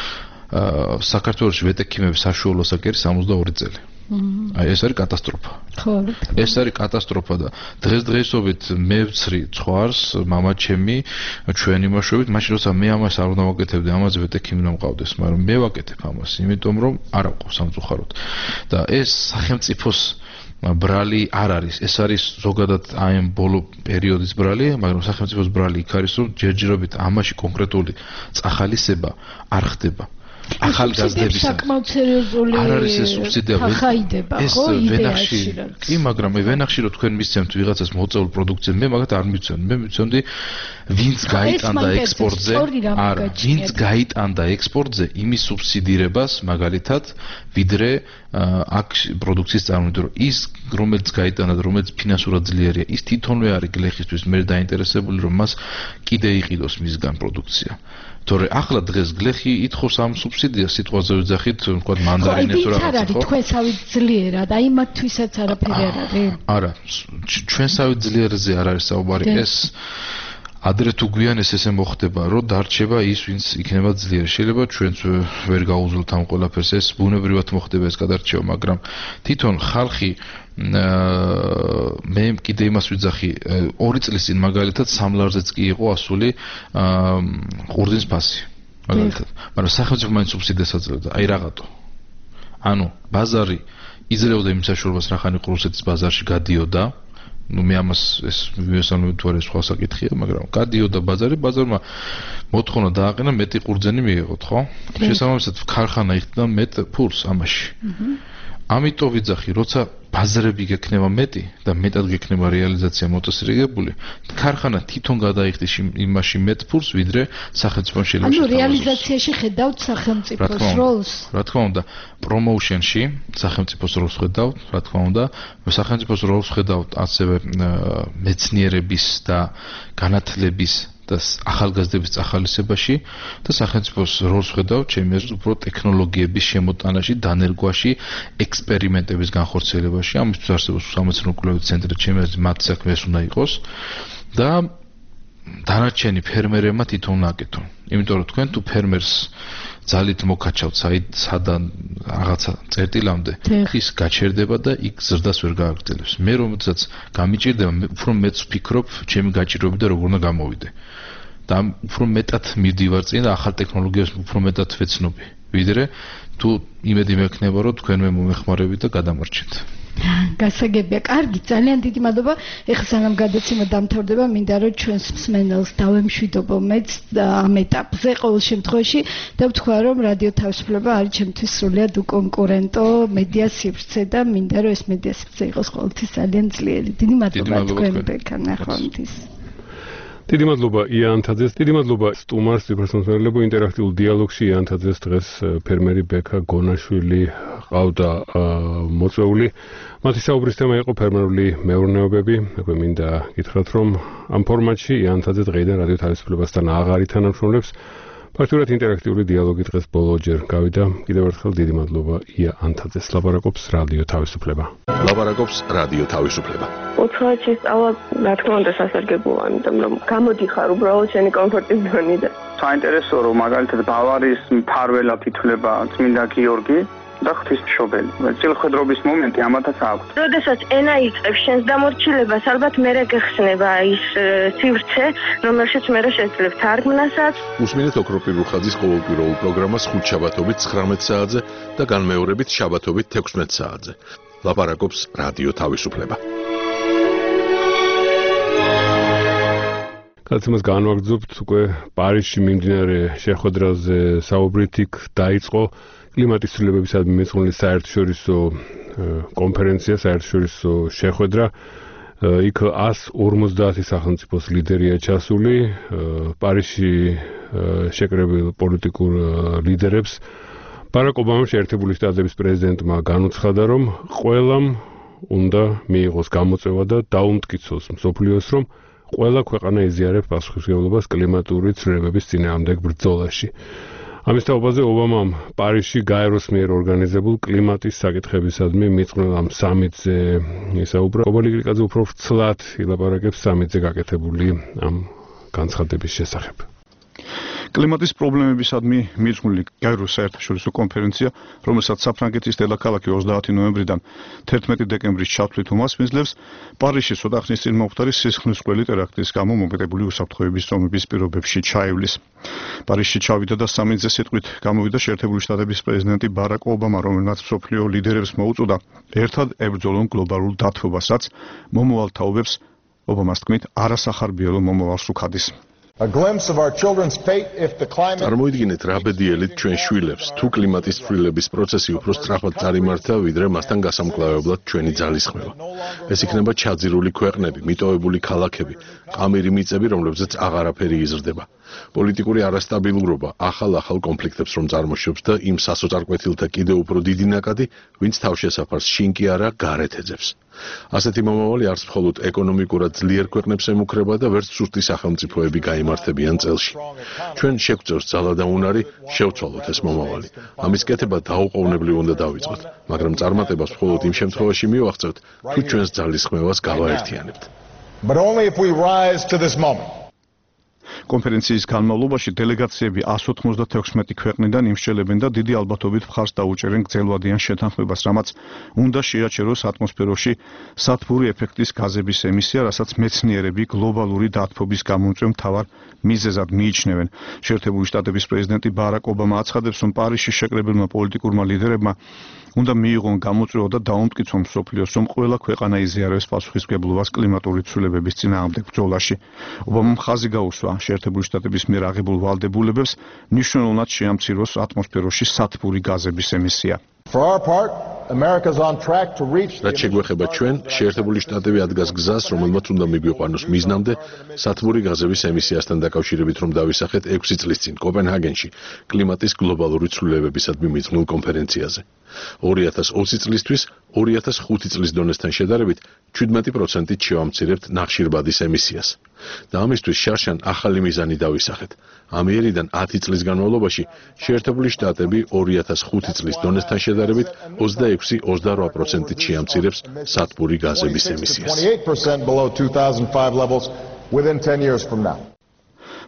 საქართველოში ვეტექიმების საშუალო ასაკი არის სამოცდაორი წელი. აი ეს არის კატასტროფა. ხო. ეს არის კატასტროფა და დღესდღეობით მე ვცრი ცხვარს, მამაჩემი, ჩვენ იმაშვებით, მაშინ როცა მე ამას არ უნდა ვაკეთებდი, ამაზე ვეტექიმი უნდა მყავდეს, მაგრამ მე ვაკეთებ ამას, იმიტომ რომ არ აყავს სამწუხაროდ. და ეს სახელმწიფოს ბრალი არ არის, ეს არის ზოგადად აი ამ ბოლო პერიოდის ბრალი, მაგრამ სახელმწიფოს ბრალი იქ არის, რომ ჯერჯერობით ამაში კონკრეტული წახალისება არ ხდება. ახალგაზრდების საკმაოდ სერიოზული არ არის ეს სუბსიდია ხაიდება, ხო, იდეაში. კი, მაგრამ მე ვენახში რომ თქვენ მისცემთ ვიღაცას მოწეულ პროდუქციას, მე მაგათ არ მიცემ. მე მიცემდი ვინც გაიტანდა ექსპორტზე, არა, ვინც გაიტანდა ექსპორტზე იმის სუბსიდირებას, მაგალითად, ვიდრე აქ პროდუქციის წარმოება, რომ ის რომელიც გაიტანა და რომელიც ფინანსურად ძლიერია, ის თვითონვე არის გლეხისთვის მე დაინტერესებული, რომ მას კიდე იყიდოს მისგან პროდუქცია. თორე ახლა დღეს გლეხი ითხოვს ამ სუბსიდიას, სიტყვაზე ვიძახით, ვთქვათ, მანდარინებს თუ რაღაცა, ხო? თქვენსავით ძლიერად, აი მათთვისაც არაფერი არ არის. არა, ჩვენსავით ძლიერზე არ არის საუბარი, ეს ადრე თუ გვიან ეს ესე მოხდება, რომ დარჩება ის, ვინც იქნება ძლიერი. შეიძლება ჩვენც ვერ გაუძლოთ ამ ყველაფერს, ეს ბუნებრივად მოხდება ეს გადარჩევა, მაგრამ თვითონ ხალხი მე კიდე იმას ვიძახი, ორი წლის წინ მაგალითად სამლარზეც კი იყო ასული ყურძნის ფასი. მაგალითად, მაგრამ სახელმწიფო მაინც სუბსიდიას აძლევდა. აი რაღაცა. ანუ ბაზარი იძლეოდა იმ საშუალებას, რახანი რუსეთის ბაზარში გადიოდა. ну მე ამას ეს მივესალმებ თუ არის სხვა საკითხია, მაგრამ გადიოდა ბაზარი, ბაზარმა მოთხოვნა დააყენა მეტი ყურძენი მიიღოთ, ხო? შესაბამისად ქარხანა იხდიდა მეტ ფულს ამაში. ამიტომ ვიძახი, როცა ბაზრები გექნება მეტი და მეტად გექნება რეალიზაცია მოტოსრიგებული, ქარხანა თვითონ გადაიხდის იმაში მეტ ფულს, ვიდრე სახელმწიფო შეიძლება. ანუ რეალიზაციაში ხედავთ სახელმწიფოს როლს? რა თქმა უნდა, პრომოუშენში სახელმწიფოს როლს ხედავთ, რა თქმა უნდა, სახელმწიფოს როლს ხედავთ ასევე მეცნიერების და განათლების და ახალგაზრდების წახალისებაში და სახელმწიფოს როლს ხედავთ ჩემი აზრით უფრო ტექნოლოგიების შემოტანაში, დანერგვაში, ექსპერიმენტების განხორციელებაში. ამისთვის არსებობს სამეცნიერო კვლევით ცენტრი, ჩემი აზრით მათ საქმე ეს უნდა იყოს და დანარჩენი ფერმერებმა თვითონ აკეთონ. იმიტომ რომ თქვენ თუ ფერმერს ძალით მოკაჩავთ სადან რაღაცა წერტილამდე, ის გაჩერდება და იქ ზრდას ვერ გააგრძელებს. მე რომელსაც გამიჭირდება, უფრო მეც ვფიქრობ, ჩემი გაჭირვებიდან როგორ უნდა გამოვიდე. და უფრო მეტად მივდივარ წინ და ახალ ტექნოლოგიებს უფრო მეტად ვეცნობი. ვიდრე თუ იმედი მექნება, რომ თქვენ მე მომეხმარებით და გადამარჩენთ. გასაგებია, კარგი, ძალიან დიდი მადლობა. ეხლა სანამ გადაცემა დამთავრდება, მინდა რომ ჩვენს მსმენელს დავემშვიდობო მეც ამ ეტაპზე ყოველ შემთხვევაში და ვთქვა, რომ რადიო თავისუფლება არის ჩემთვის სრულიად უკონკურენტო მედია სივრცე და მინდა რომ ეს მედია სივრცე იყოს ყოველთვის ძალიან ძლიერი. დიდი მადლობა თქვენ ბექა ნახვამდის. დიდი მადლობა იანთაძეს, დიდი მადლობა სტუმარს, ციფროსმსმენელებო ინტერაქტიულ დიალოგში იანთაძეს დღეს ფერმერი ბექა გონაშვილი ყავდა მოწვეული. მათი საუბრის თემა იყო ფერმერული მეურნეობები. მე მინდა გითხრათ, რომ ამ ფორმატში იანთაძე დღეიდან რადიო თავისუფლებასთან აღარ ითანამშრომლებს. ფაქტურად ინტერაქტიული დიალოგი დღეს ბოლოჯერ გავიდა. კიდევ ერთხელ დიდი მადლობა იანთაძეს. ლაპარაკობს რადიო თავისუფლება. ლაპარაკობს რადიო თავისუფლება. უცხოეთში სწავლა, რა თქმა უნდა, სასარგებლოა, იმიტომ რომ გამოდიხარ უბრალოდ შენი კომფორტის ზონიდან. საინტერესოა, რომ მაგალითად ბავარიის მფარველად ითვლება წმინდა გიორგი და ღვთისმშობელი. წილხედრობის მომენტი ამათაც აქვს. როდესაც ენა იწყებს შენს დამორჩილებას, ალბათ მერე გეხსნება ის სივრცე, რომელშიც მერე შეძლებ თარგმნასაც. უსმინეთ ოქროპირ რუხაძის ყოველკვირეულ პროგრამას ხუთშაბათობით ცხრამეტ საათზე და განმეორებით შაბათობით თექვსმეტ საათზე. ლაპარაკობს რადიო თავისუფლება. გადაცემას განვაგრძობთ უკვე პარიზში მიმდინარე შეხვედრაზე საუბრით. იქ დაიწყო კლიმატის ცვლილებებისადმი მეცნიერული საერთაშორისო კონფერენცია, საერთაშორისო შეხვედრა. იქ ას ორმოცდაათი სახელმწიფოს ლიდერია ჩასული. პარიზში შეკრებილ პოლიტიკურ ლიდერებს ბარაკ ობამამ შეერთებული შტატების პრეზიდენტმა განუცხადა, რომ ყველამ უნდა მიიღოს გამოწვევა და დაუმტკიცოს მსოფლიოს, რომ ყველა ქვეყანა იზიარებს პასუხისმგებლობას კლიმატური ცვლილებების წინააღმდეგ ბრძოლაში. ამის თაობაზე ობამამ პარიზში გაეროს მიერ ორგანიზებულ კლიმატის საკითხებისადმი მიწყნელ ამ სამიტზე ისაუბრა. კობალი გრიკაძე უფრო ვრცლად ილაპარაკებს სამიტზე გაკეთებული ამ განცხადების შესახებ. კლიმატის პრობლემებისადმი მიძღვნილი გაეროს საერთაშორისო კონფერენცია, რომელსაც საფრანგეთის დედაქალაქი ოცდაათი ნოემბრიდან თერთმეტი დეკემბრის ჩათვლით უმასპინძლებს, პარიზში ცოტა ხნის წინ მომხდარი სისხლისმღვრელი ტერაქტის გამო მომეტებული უსაფრთხოების ზომების პირობებში ჩაივლის. პარიზში ჩავიდა და სამიტზე სიტყვით გამოვიდა შეერთებული შტატების პრეზიდენტი ბარაკ ობამა, რომელმაც მსოფლიო ლიდერებს მოუწოდა ერთად ებრძოლონ გლობალურ დათბობასაც, მომავალ თაობებს ობამას თქმით არასახარბიელო მომავალს უხადის. A glimpse of our children's fate if the climate წარმოიდგინეთ რა ბედიელით ჩვენ შვილებს თუ კლიმატის ცვლილების პროცესი უფრო სწრაფად წარიმართა ვიდრე მასთან გასამკლავებლად ჩვენი ძალისხმევა. ეს იქნება ჩაძირული ქვეყნები, მიტოვებული ქალაქები, ყამირი მიწები, რომლებზეც აღარაფერი იზრდება. პოლიტიკური არასტაბილურობა ახალ-ახალ კონფლიქტებს რომ წარმოშობს და იმ სასოწარკვეთილთა კიდევ უფრო დიდი ნაკადი, ვინც თავშესაფარს შინ კი არა გარეთ ეძებს. ასეთი მომავალი არც მხოლოდ ეკონომიკურად ძლიერ ქვეყნებს ემუქრება და ვერც სუსტი სახელმწიფოები გაიმართებიან წელში. ჩვენ შეგვწევს ძალა და უნარი შევცვალოთ ეს მომავალი. ამის კეთება დაუყოვნებლივ უნდა დავიწყოთ, მაგრამ წარმატებას მხოლოდ იმ შემთხვევაში მივაღწევთ, თუ ჩვენს ძალისხმევას გავაერთიანებთ. But only if we rise to this moment. კონფერენციის განმავლობაში დელეგაციები εκατს ოთხმოცდათექვსმეტი ქვეყნიდან იმსჯელებენ და დიდი ალბათობით მხარს დაუჭერენ გრძელვადიან შეთანხმებას, რამაც უნდა შეაჩეროს ატმოსფეროში სათბური ეფექტის გაზების ემისია, რასაც მეცნიერები გლობალური დათბობის გამომწვევ მთავარ მიზეზად მიიჩნევენ. შეერთებული შტატების პრეზიდენტი ბარაკ ობამა აცხადებს, რომ პარიზში შეკრებილმა პოლიტიკურმა ლიდერებმა უნდა მიიღონ გამოწვევა და დაუმტკიცონ მსოფლიოს, რომ ყველა ქვეყანა იზიარებს პასუხისმგებლობას კლიმატური ცვლილებების წინააღმდეგ ბრძოლაში. ობამამ ხაზი გაუსვა შეერთებული შტატების მიერ აღებულ ვალდებულებებს, მნიშვნელოვნად შეამციროს ატმოსფეროში სათბური გაზების ემისია. For our part, America's on track to reach რაც შეგვეხება ჩვენ, შეერთებული შტატები ადგას გზას, რომელმაც უნდა მიგვიყვანოს მიზნამდე სათბური გაზების ემისიასთან დაკავშირებით, რომ დავისახეთ ექვსი წლის წინ კოპენჰაგენში კლიმატის გლობალური ცვლილებებისადმი მიძღვნილ კონფერენციაზე. ორი ათას ოცი წლისთვის ორი ათას ხუთი წლის დონესთან შედარებით შვიდმეტი პროცენტით შევამცირებთ ნახშირბადის ემისიას. და ამისთვის შარშან ახალი მიზანი დავისახეთ. ამიერიდან ათი წლის განმავლობაში შეერთებული შტატები ორი ათას ხუთი წლის დონესთან შედარებით ოცდაექვსი ოცდარვა პროცენტით შეამცირებს სათბური გაზების ემისიას. within ten years from now.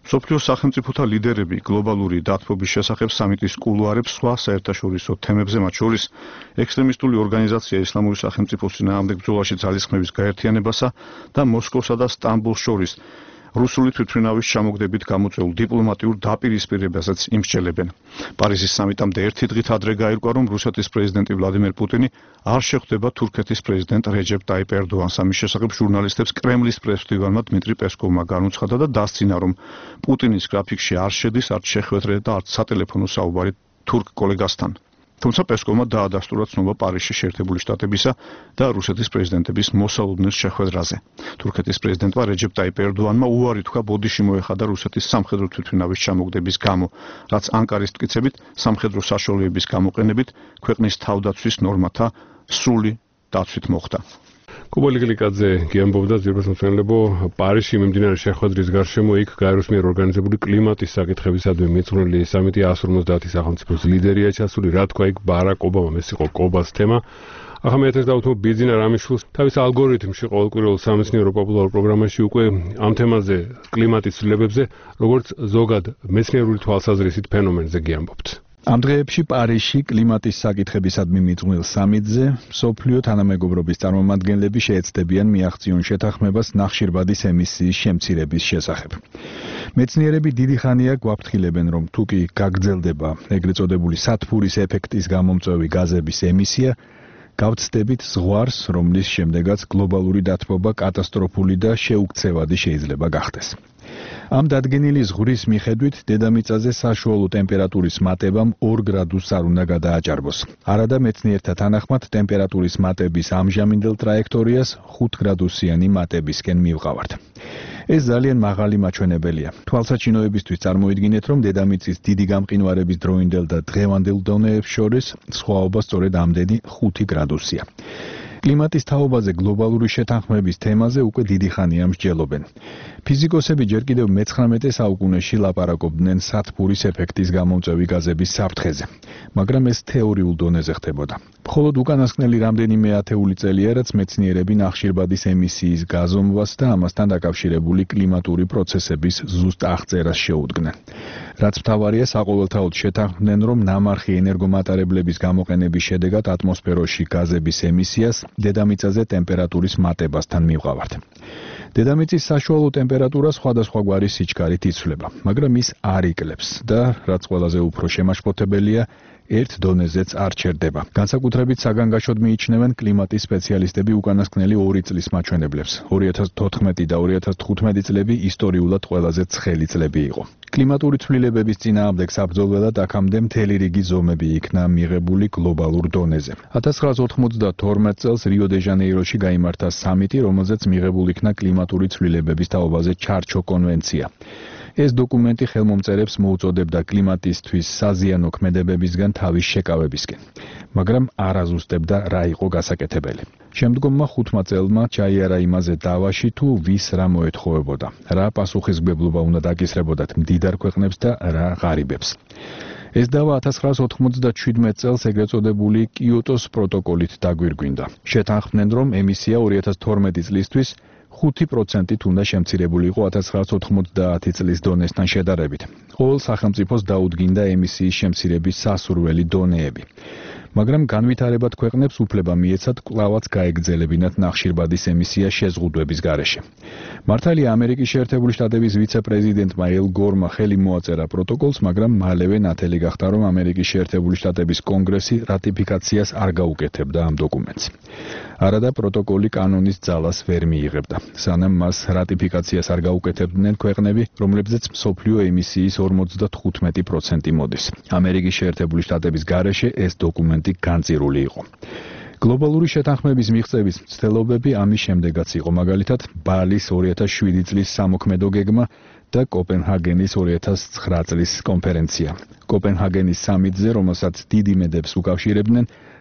სოფლიოს სახელმწიფოთა ლიდერები გლობალური დათბობის შესახებ სამიტის კულუარებს სხვა საერთაშორისო თემებზე, მათ შორის ექსტრემისტული ორგანიზაცია ისლამური სახელმწიფოს წინააღმდეგ ბრძოლაში ძალისხმევის გაერთიანებასა და მოსკოვსა და სტამბოლს შორის რუსული თვითმფრინავის ჩამოგდებით გამოწვეულ დიპლომატიურ დაპირისპირებასაც იმსჯელებენ. პარიზის სამიტამდე ერთი დღით ადრე გაირკვა, რომ რუსეთის პრეზიდენტი ვლადიმერ პუტინი არ შეხვდება თურქეთის პრეზიდენტ რეჯეპ ტაიპ ერდოანს. ამის შესახებ ჟურნალისტებს კრემლის პრესმდივანმა დმიტრი პესკოვმა განუცხადა და დასცინა, რომ პუტინის გრაფიკში არ შედის არც შეხვედრა და არც სატელეფონო საუბარი თურქ კოლეგასთან. თუმცა პესკოვმა დაადასტურა ცნობა პარიზში შეერთებული შტატებისა და რუსეთის პრეზიდენტების მოსალოდნელ შეხვედრაზე. თურქეთის პრეზიდენტმა რეჯეპ ტაიპ ერდოანმა უარი თქვა ბოდიში მოეხადა რუსეთის სამხედრო თვითმფრინავის ჩამოგდების გამო, რაც ანკარის მტკიცებით სამხედრო საშუალებების გამოყენებით ქვეყნის თავდაცვის ნორმათა სრული დაცვით მოხდა. კუბალი გლიკაძე გიამბობდა ძირფასმომცემლებო პარიზში მიმდინარე შეხვედრის გარშემო იქ გაეროს მიერ ორგანიზებული კლიმატის საკითხებისადმი მიძღვნილი სამიტი εκατს ორმოცდაათი სახელმწიფოს ლიდერია ჩასული, რა თქვა იქ ბარაკ ობამამ, ეს იყო კუბას თემა. ახლა მე ეთერს დავუთმობ ბიძინა რამიშვილს, თავის ალგორითმში ყოველკვირეულ სამეცნიერო პოპულარულ პროგრამაში უკვე ამ თემაზე კლიმატის ცვლილებებზე, როგორც ზოგად მეცნიერული თვალსაზრისით ფენომენზე გიამბობთ. ამ დღეებში პარიზში კლიმატის საკითხებისადმი მიძღვნილ სამიტზე მსოფლიო თანამეგობრობის წარმომადგენლები შეეცდებიან მიაღწიონ შეთანხმებას ნახშირბადის ემისიის შემცირების შესახებ. მეცნიერები დიდი ხანია გვაფრთხილებენ, რომ თუ კი გაგრძელდება ეგრეთ წოდებული სათბურის ეფექტის გამომწვევი გაზების ემისია, გავცდებით ზღვარს, რომლის შემდეგაც გლობალური დათბობა კატასტროფული და შეუქცევადი შეიძლება გახდეს. ამ დადგენილი ზღვრის მიხედვით დედამიწაზე საშუალო ტემპერატურის მატებამ ორ გრადუსს არ უნდა გადააჭარბოს. არადა მეცნიერთა თანახმად ტემპერატურის მატების ამჟამინდელ ტრაექტორიას ხუთ გრადუსიანი მატებისკენ მივყავართ. ეს ძალიან მაღალი მაჩვენებელია. თვალსაჩინოებისთვის წარმოიდგინეთ, რომ დედამიწის დიდი გამყინვარების დროინდელ და დღევანდელ დონეებს შორის სხვაობა სწორედ ამდენი ხუთი გრადუსია. კლიმატის თაობაზე გლობალური შეთანხმების თემაზე უკვე დიდი ხანია მსჯელობენ. ფიზიკოსები ჯერ კიდევ მეცხრამეტე საუკუნეში ლაპარაკობდნენ სათბურის ეფექტის გამომწვევი გაზების საფრთხეზე, მაგრამ ეს თეორიულ დონეზე ხდებოდა. მხოლოდ უკანასკნელი რამდენიმე ათეული წელია, რაც მეცნიერები ნახშირბადის ემისიის გაზომვას და ამასთან დაკავშირებული კლიმატური პროცესების ზუსტ აღწერას შეუდგნენ. რაც მთავარია, საყოველთაოდ შეთანხმდნენ, რომ ნამარხი ენერგომატარებლების გამოყენების შედეგად ატმოსფეროში გაზების ემისიას დედამიწაზე ტემპერატურის მატებასთან მივყავართ. დედამიწის საშუალო ტემპერატურა სხვადასხვაგვარი სიჩქარით იცვლება, მაგრამ ის არ იკლებს და რაც ყველაზე უფრო შემაშფოთებელია, ერთ დონეზეც არ ჩერდება. განსაკუთრებით საგანგაშოდ მიიჩნევენ კლიმატის სპეციალისტები უკანასკნელი ორი წლის მაჩვენებლებს. ორი ათას თოთხმეტი და ორი ათას თხუთმეტი წლები ისტორიულად ყველაზე ცხელი წლები იყო. კლიმატური ცვლილებების წინააღმდეგ საბრძოლველად აქამდე მთელი რიგი ზომები იქნა მიღებული გლობალურ დონეზე. ათას ცხრაას ოთხმოცდათორმეტ წელს რიო-დე-ჟანეიროში გაიმართა სამიტი, რომელზეც მიღებულ იქნა კლიმატური ცვლილებების თაობაზე ჩარჩო კონვენცია. ეს დოკუმენტი ხელმომწერებს მოუწოდებდა კლიმატისთვის საზიანო ქმედებებისგან თავის შეკავებისკენ, მაგრამ არ აზუსტებდა რა იყო გასაკეთებელი. შემდგომმა ხუთმა წელმა ჩაიარა იმაზე დავაში, თუ ვის რა მოეთხოვებოდა, რა პასუხისმგებლობა უნდა დაკისრებოდათ მდიდარ ქვეყნებს და რა ღარიბებს. ეს დავა ათას ცხრაას ოთხმოცდაჩვიდმეტ წელს ეგრეთ წოდებული კიოტოს პროტოკოლით დაგვირგვინდა. შეთანხმდნენ, რომ ემისია ორი ათას თორმეტი წლისთვის ხუთი პროცენტით უნდა შემცირებული იყო ათას ცხრაას ოთხმოცდაათი წლის დონესთან შედარებით. ყოველ სახელმწიფოს დაუდგინდა ემისიის შემცირების სასურველი დონეები. მაგრამ განვითარებად ქვეყნებს უფლება მიეცათ კვლავაც გაეგრძელებინათ ნახშირბადის ემისია შეზღუდვების გარეშე. მართალია ამერიკის შეერთებული შტატების ვიცე-პრეზიდენტმა ელ გორმა ხელი მოაწერა პროტოკოლს, მაგრამ მალევე ნათელი გახდა, რომ ამერიკის შეერთებული შტატების კონგრესი რატიფიკაციას არ გაუკეთებდა ამ დოკუმენტს. არადა პროტოკოლი კანონის ძალას ვერ მიიღებდა, სანამ მას რატიფიკაციას არ გაუკეთებდნენ ქვეყნები, რომლებზეც მსოფლიო ემისიის ორმოცდათხუთმეტი პროცენტი მოდის. ამერიკის შეერთებული შტატების გარეშე ეს დოკუმენტი განწირული იყო. გლობალური შეთანხმების მიღწევის მცდელობები ამის შემდეგაც იყო, მაგალითად, ბალის ორი ათას შვიდი წლის სამოქმედო გეგმა და კოპენჰაგენის ორი ათას ცხრა წლის კონფერენცია. კოპენჰაგენის სამიტზე, რომელსაც დიდი მედებს უკავშირებდნენ,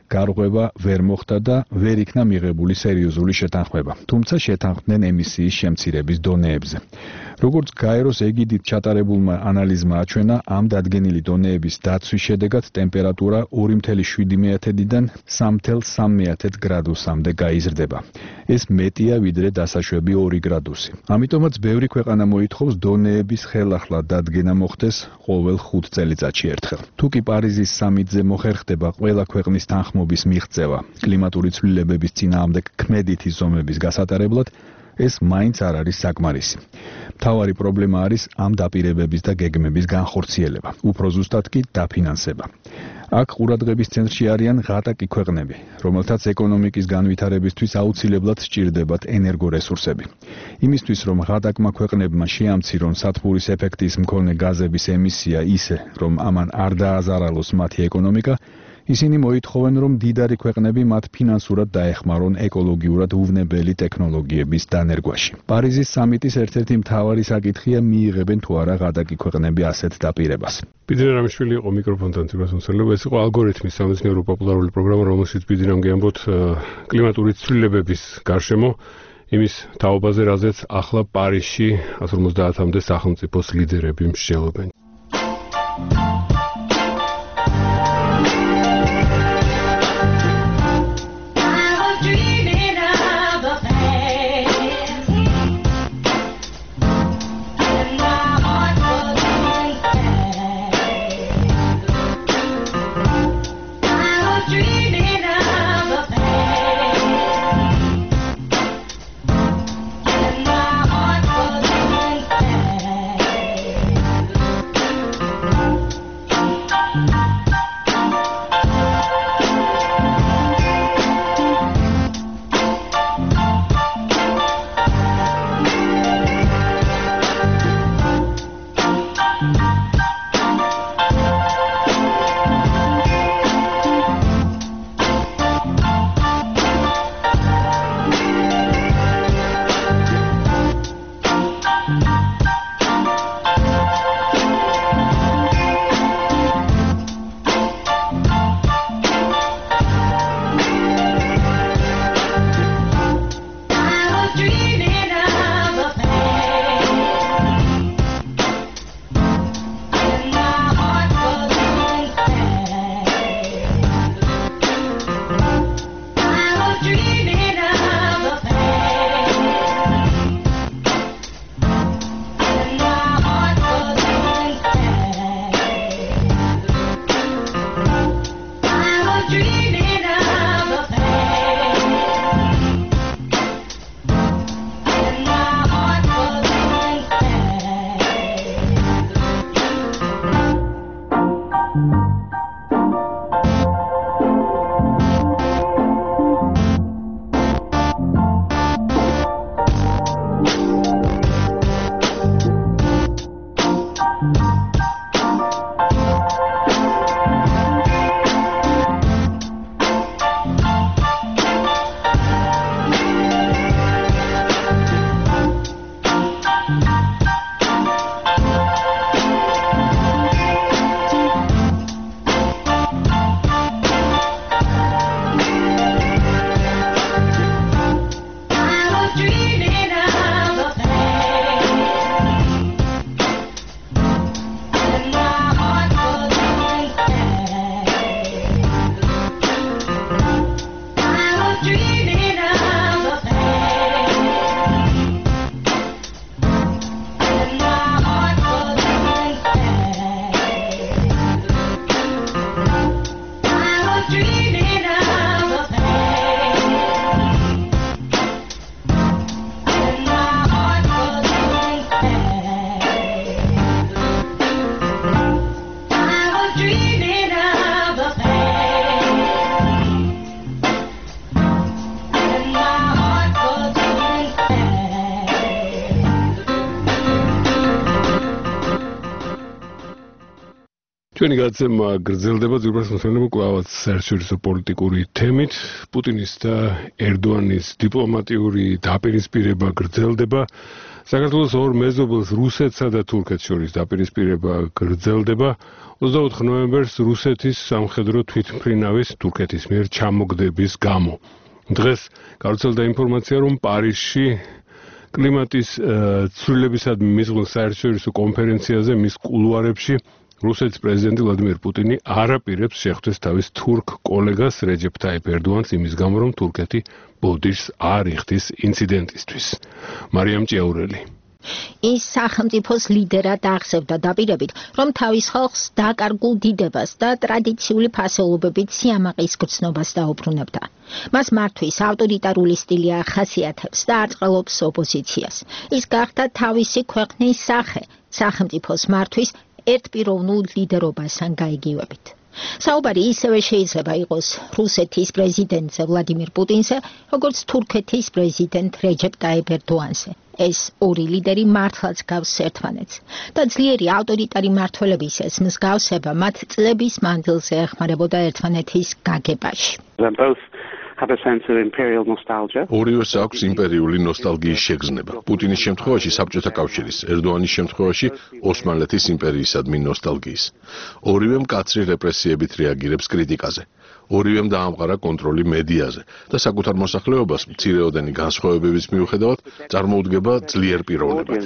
გარღვევა ვერ მოხდა და ვერ იქნა მიღებული სერიოზული შეთანხმება. თუმცა შეთანხმდნენ ემისიის შემცირების დონეებზე. როგორც გაეროს ეგიდით ჩატარებულმა ანალიზმა აჩვენა, ამ დადგენილი დონეების დაცვის შედეგად ტემპერატურა ორი კoma შვიდი დან სამი კoma სამი გრადუსამდე გაიზრდება. ეს მეტია ვიდრე დასაშვები ორი გრადუსი. ამიტომაც ბევრი ქვეყანა მოითხოვს დონეების ხელახლა დადგენა მოხდეს ყოველ ხუთ წელიწადში ერთხელ. თუ კი პარიზის სამიტზე მოხერხდება ყველა ქვეყნის თანხმობის მიღწევა კლიმატური ცვლილებების წინააღმდეგ ქმედითი ზომების გასატარებლად, ეს მაინც არ არის საკმარისი. მთავარი პრობლემა არის ამ დაპირებების და გეგმების განხორციელება, უფრო ზუსტად კი დაფინანსება. აქ ყურადღების ცენტრში არიან ღატაკი ქვეყნები, რომელთაც ეკონომიკის განვითარებისთვის აუცილებლად სჭირდებათ ენერგორესურსები. იმისთვის, რომ ღატაკმა ქვეყნებმა შეამცირონ სათბურის ეფექტის მქონე გაზების ემისია ისე, რომ ამან არ დააზარალოს მათი ეკონომიკა, ისინი მოითხოვენ, რომ დიდარი ქვეყნები მათ ფინანსურად დაეხმარონ ეკოლოგიურად უვნებელი ტექნოლოგიების დანერგვაში. პარიზის სამიტის ერთ-ერთი მთავარი საკითხია მიიღებენ თუ არა ღატაკი ქვეყნები ასეთ დაპირებას. ბიძინა რამიშვილი იყო მიკროფონთან ცნობილი. ეს იყო ალგორითმის სამეცნიერო პოპულარული პროგრამა, რომელშიც ბიძინამ გეამბოთ კლიმატური ცვლილებების გარშემო იმის თაობაზე, რაზეც ახლა პარიზში εκατს ორმოცდაათამდე სახელმწიფოს ლიდერები მსჯელობენ. ჩვენი გადაცემა გრძელდება ზურბას მოსვენებო კლავაც საერთაშორისო პოლიტიკური თემით. პუტინის და ერდოანის დიპლომატიური დაპირისპირება გრძელდება. საქართველოს ორ მეზობელს რუსეთსა და თურქეთს შორის დაპირისპირება გრძელდება. ოცდაოთხ ნოემბერს რუსეთის სამხედრო თვითმფრინავის თურქეთის მიერ ჩამოგდების გამო. დღეს გავრცელდა ინფორმაცია, რომ პარიზში კლიმატის ცვლილებისადმი მიღებულ საერთაშორისო კონფერენციაზე მის კულუარებში რუსეთის პრეზიდენტი ვლადიმერ პუტინი არ აპირებს შეხვდეს თავის თურქ კოლეგას რეჯეფ ტაიპ ერდოანს იმის გამო, რომ თურქეთი ბოდიშს არ იხდის ინციდენტისთვის. მარიამ ჭიაურელი. ის სახელმწიფოს ლიდერად აღსევდა დაპირებით, რომ თავის ხალხს დაკარგულ დიდებას და ტრადიციული ფასეულობებით სიამაყის გრძნობას დაუბრუნებდა. მას მართვის ავტორიტარული სტილი ახასიათებს და არწყალობს ოპოზიციას. ის გახდა თავისი ქვეყნის სახე, სახელმწიფოს მართვის ერთპიროვნულ ლიდერობასთან გაიგივებით. საუბარი ისევე შეიძლება იყოს რუსეთის პრეზიდენტზე ვლადიმირ პუტინზე, როგორც თურქეთის პრეზიდენტ რეჯეფ ტაიპ ერდოანზე. ეს ორი ლიდერი მართლაც გავს ერთმანეთს და ძლიერი ავტორიტარი მმართველების ეს მსგავსება მათ წლების მანძილზე ეხმარებოდა ერთმანეთის გაგებაში. have a sense of imperial nostalgia. ორივეს აქვს იმპერიული ნოსტალგიის შეგრძნება. პუტინის შემთხვევაში საბჭოთა კავშირის, ერდოანის შემთხვევაში ოსმალეთის იმპერიისადმი ნოსტალგიის. ორივემ მკაცრი რეპრესიებით რეაგირებს κρიტიკაზე. ორივემ დაამყარა კონტროლი მედიაზე და საკუთარ მოსახლეობას მცირეოდენი განსხვავებების მიუხედავად წარმოუდგება ძლიერ პიროვნებად.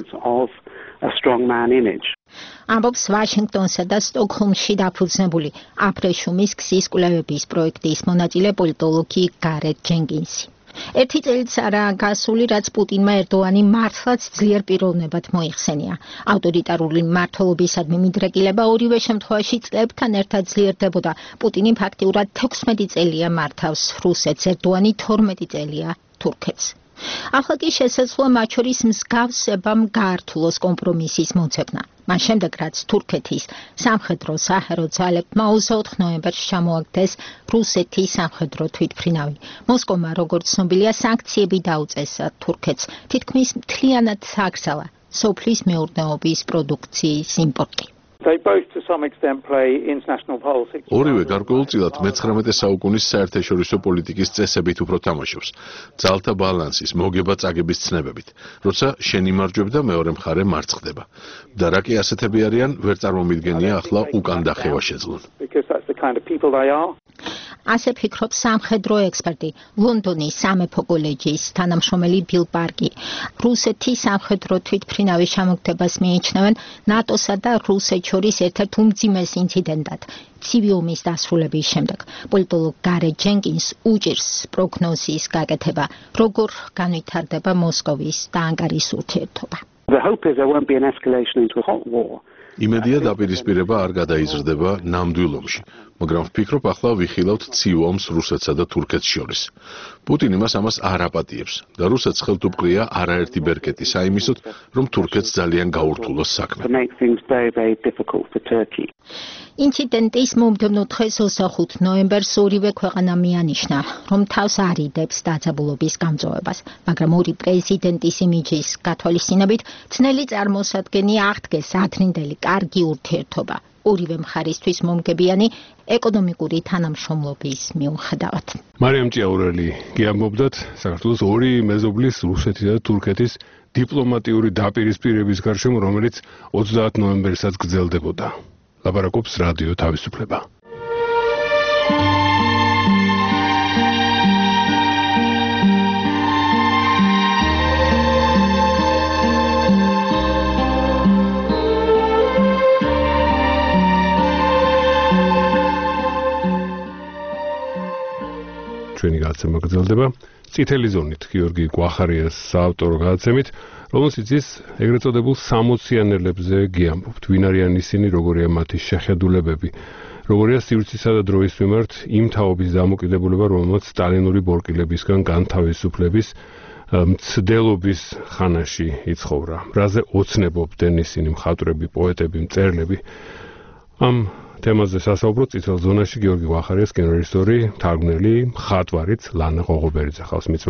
A strong man image. ამბობს ვაშინგტონსა და სტოკჰოლმში დაფუძნებული აბრეშუმის გზის კვლევების პროექტის მონაწილე პოლიტოლოგი გარეთ ჯენკინსი. ერთი წელიც არაა გასული, რაც პუტინმა ერდოანი მართლაც ძლიერ პიროვნებად მოიხსენია. ავტორიტარული მმართველობისადმი მიდრეკილება ორივე შემთხვევაში წლებთან ერთად ძლიერდებოდა. პუტინი ფაქტიურად თექვსმეტი წელია მართავს რუსეთს, ერდოანი თორმეტი წელია თურქეთს. ახლა კი შესაძლოა მათ შორის მსგავსებამ გაართულოს კომპრომისის მოძებნა. მან შემდეგ რაც თურქეთის სამხედრო საჰაერო ძალებმა ოცდაოთხ ნოემბერს ჩამოაგდეს რუსეთის სამხედრო თვითმფრინავი. მოსკოვმა, როგორც ცნობილია, სანქციები დაუწესა თურქეთს, თითქმის მთლიანად აკრძალა სოფლის მეურნეობის პროდუქციის იმპორტი. They both to some extent play international politics. ორივე გარკვეულწილად მეცხრამეტე საუკუნის საერთაშორისო პოლიტიკის წესებით უფრო თამაშობს. ძალთა ბალანსის, მოგება-წაგების ცნებებით. როცა შენ იმარჯვებ და მეორე მხარე მარცხდება. და რა კი ასეთები არიან, ვერ წარმომიდგენია ახლა უკან დახევა შეძლონ. Because that's the kind of people they are. ასე ფიქრობს სამხედრო ექსპერტი, ლონდონის სამეფო კოლეჯის თანამშრომელი ბილ პარკი. რუსეთის სამხედრო თვითმფრინავის ჩამოგდებას მიიჩნევენ ნატოსა და რუსეთს შორის ერთ-ერთ უმძიმეს ინციდენტად ცივი ომის დასრულების შემდეგ. პოლიტოლოგ გარეთ ჯენკინს უჭირს პროგნოზის გაკეთება, როგორ განვითარდება მოსკოვის და ანკარის ურთიერთობა. The hope is there won't be an escalation into a hot war. იმედია დაპირისპირება არ გადაიზრდება ნამდვილ ომში, მაგრამ ვფიქრობ ახლა ვიხილავთ ცივ ომს რუსეთსა და თურქეთს შორის. პუტინი მას ამას არ აპატიებს და რუსეთს ხელთ უპყრია არაერთი ბერკეტი საიმისოდ, რომ თურქეთს ძალიან გაურთულოს საქმე. ინციდენტის მომდევნო დღეს ოცდახუთ ნოემბერს ორივე ქვეყანა მიანიშნა, რომ თავს არ იდებს დაძაბულობის გამწვავებას, მაგრამ ორი პრეზიდენტის იმიჯის გათვალისწინებით ძნელი წარმოსადგენი აღდგეს ადრინდელი კარგი ურთიერთობა. ორივე მხარისთვის მომგებიანი ეკონომიკური თანამშრომლობის მიუხედავად. მარიამ ჭიაურელი გიამბობდათ საქართველოს ორი მეზობლის რუსეთის და თურქეთის დიპლომატიური დაპირისპირების გარშემო, რომელიც ოცდაათ ნოემბერსაც გრძელდებოდა. ლაპარაკობს რადიო თავისუფლება. ჩვენი გადაცემა გრძელდება წითელი ზონით გიორგი კვახარიას საავტორო გადაცემით, რომელშიც ის ეგრეთ წოდებულ სამოციანელებზე გიამბობთ. ვინ არიან ისინი, როგორია მათი შეხედულებები, როგორია სივრცისა და დროის მიმართ იმ თაობის დამოკიდებულება, რომელმაც სტალინური ბორკილებისგან განთავისუფლების მცდელობის ხანაში იცხოვრა. რაზე ოცნებობდნენ ისინი მხატვრები, პოეტები, მწერლები. ამ თემაზე სასაუბრო წითელ ზონაში გიორგი კვახარიას კინორეჟისორი, თარგმნელი, მხატვარიც ლანა ღოღობერიძე ხავს მიწვეული.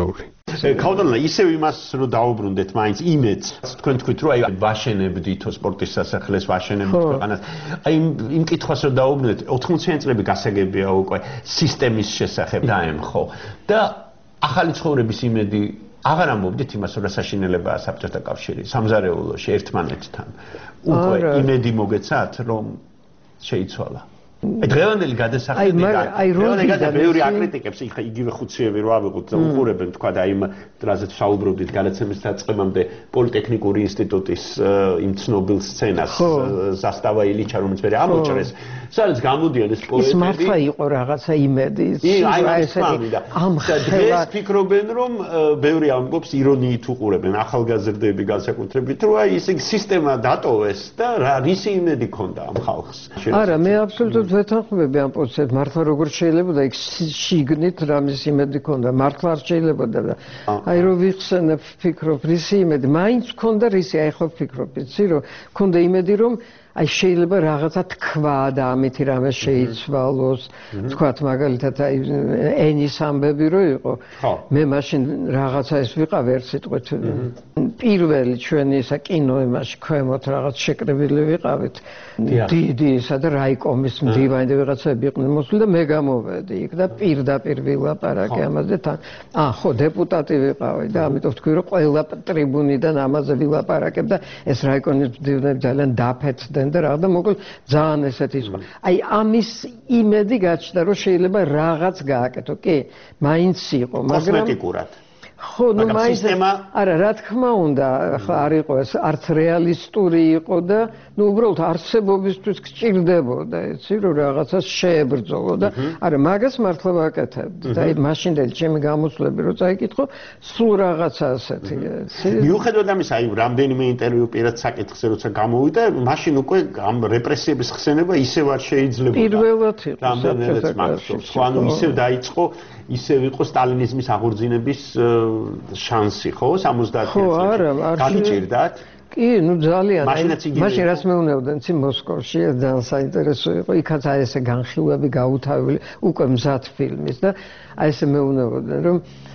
ქაუტონა ისევ იმას რო დაუბრუნდეთ მაინც იმედს თქვენ თქვით რომ აი ვაშენებდით სპორტის სასახლეს ვაშენებდით ქვეყანას აი იმ კითხვას რო დაუბრუნდეთ ოთხმოციანი წლები გასაგებია უკვე სისტემის შესახებ დაემხო და ახალი ცხოვრების იმედი აღარ ამბობდით იმას რომ საშინელებაა საბჭოთა კავშირი სამზარეულოში ერთმანეთთან უკვე იმედი მოგეცათ რომ შეიცვალა აი დღევანდელი გადასახადი და დღევანდელი ბევრი აკრიტიკებს იქა იგივე ხუციები რო ავიღოთ და უყურებენ თქვა და აი დრაზეც საუბრობდით გადაცემის დაწყებამდე პოლიტექნიკური ინსტიტუტის იმ ცნობილ სცენას ზასტავა ილიჩა რომელიც მე ამოჭრეს სადაც გამოდიან ეს პოეტები ის მართლა იყო რაღაცა იმედი აი ესე ამ დღეს ფიქრობენ რომ ბევრი ამბობს ირონიით უყურებენ ახალგაზრდები განსაკუთრებით რომ აი ესე სისტემა დატოვეს და რა რისი იმედი ქონდა ამ ხალხს არა მე აბსოლუტურად ვეთანხმები ამ პოზიციას მართლა როგორ შეიძლება და იქ შიგნით რამის იმედი ქონდა მართლა არ შეიძლება და აი რომ ვიხსენებ ვფიქრობ რისი იმედი მაინც ქონდა რისი აი ხო ვფიქრობ იცი რომ ქონდა იმედი რომ აი შეიძლება რაღაცა თქვა და ამითი რამე შეიცვალოს თქვათ მაგალითად აი ენის ამბები რო იყო მე მაშინ რაღაცა ეს ვიყავ ერთ სიტყვით პირველი ჩვენი ისა კინო იმაში ქვემოთ რაღაც შეკრებილი ვიყავით დიდი ისა და რაიკომის მდივანი და ვიღაცები იყვნენ მოსული და მე გამოვედი იქ და პირდაპირ ვილაპარაკე ამაზე თან ა ხო დეპუტატი ვიყავი და ამიტომ თქვი რომ ყველა ტრიბუნიდან ამაზე ვილაპარაკებ და ეს რაიკომის მდივნები ძალიან დაფეთდნენ და რა და მოკლედ ძალიან ესეთი იყო. აი ამის იმედი გაჩნდა რომ შეიძლება რაღაც გააკეთო. კი, მაინც იყო, მაგრამ კოსმეტიკურად. ხო, ნუ მაინც არა, რა თქმა უნდა, ხო არ იყო ეს არც რეალისტური იყო და ნუ უბრალოდ არსებობისთვის გჭირდებოდა, იცი, რომ რაღაცას შეებრძოლო და არა, მაგას მართლა ვაკეთებდი. და აი მაშინდელი ჩემი გამოსვლები რო წაიკითხო, სულ რაღაცა ასეთი. მიუხედავად ამისა, აი რამდენიმე ინტერვიუ პირად საკითხზე როცა გამოვიდა, მაშინ უკვე ამ რეპრესიების ხსენება ისევ არ შეიძლება. პირველად იყო. რამდენადაც მახსოვს, ხო, ანუ ისევ დაიწყო ისევ იყო სტალინიზმის აღორძინების შანსი, ხო, სამოცდაათი წელი. ხო, არა, არ გამიჭირდათ. კი, ну ძალიან. მაშინ რას მეუნებდნენ ცი მოსკოვში, ძალიან საინტერესო იყო. იქაც აი ესე განხილვები გაუთავილი უკვე მზად ფილმის და აი ესე მეუნებდნენ რომ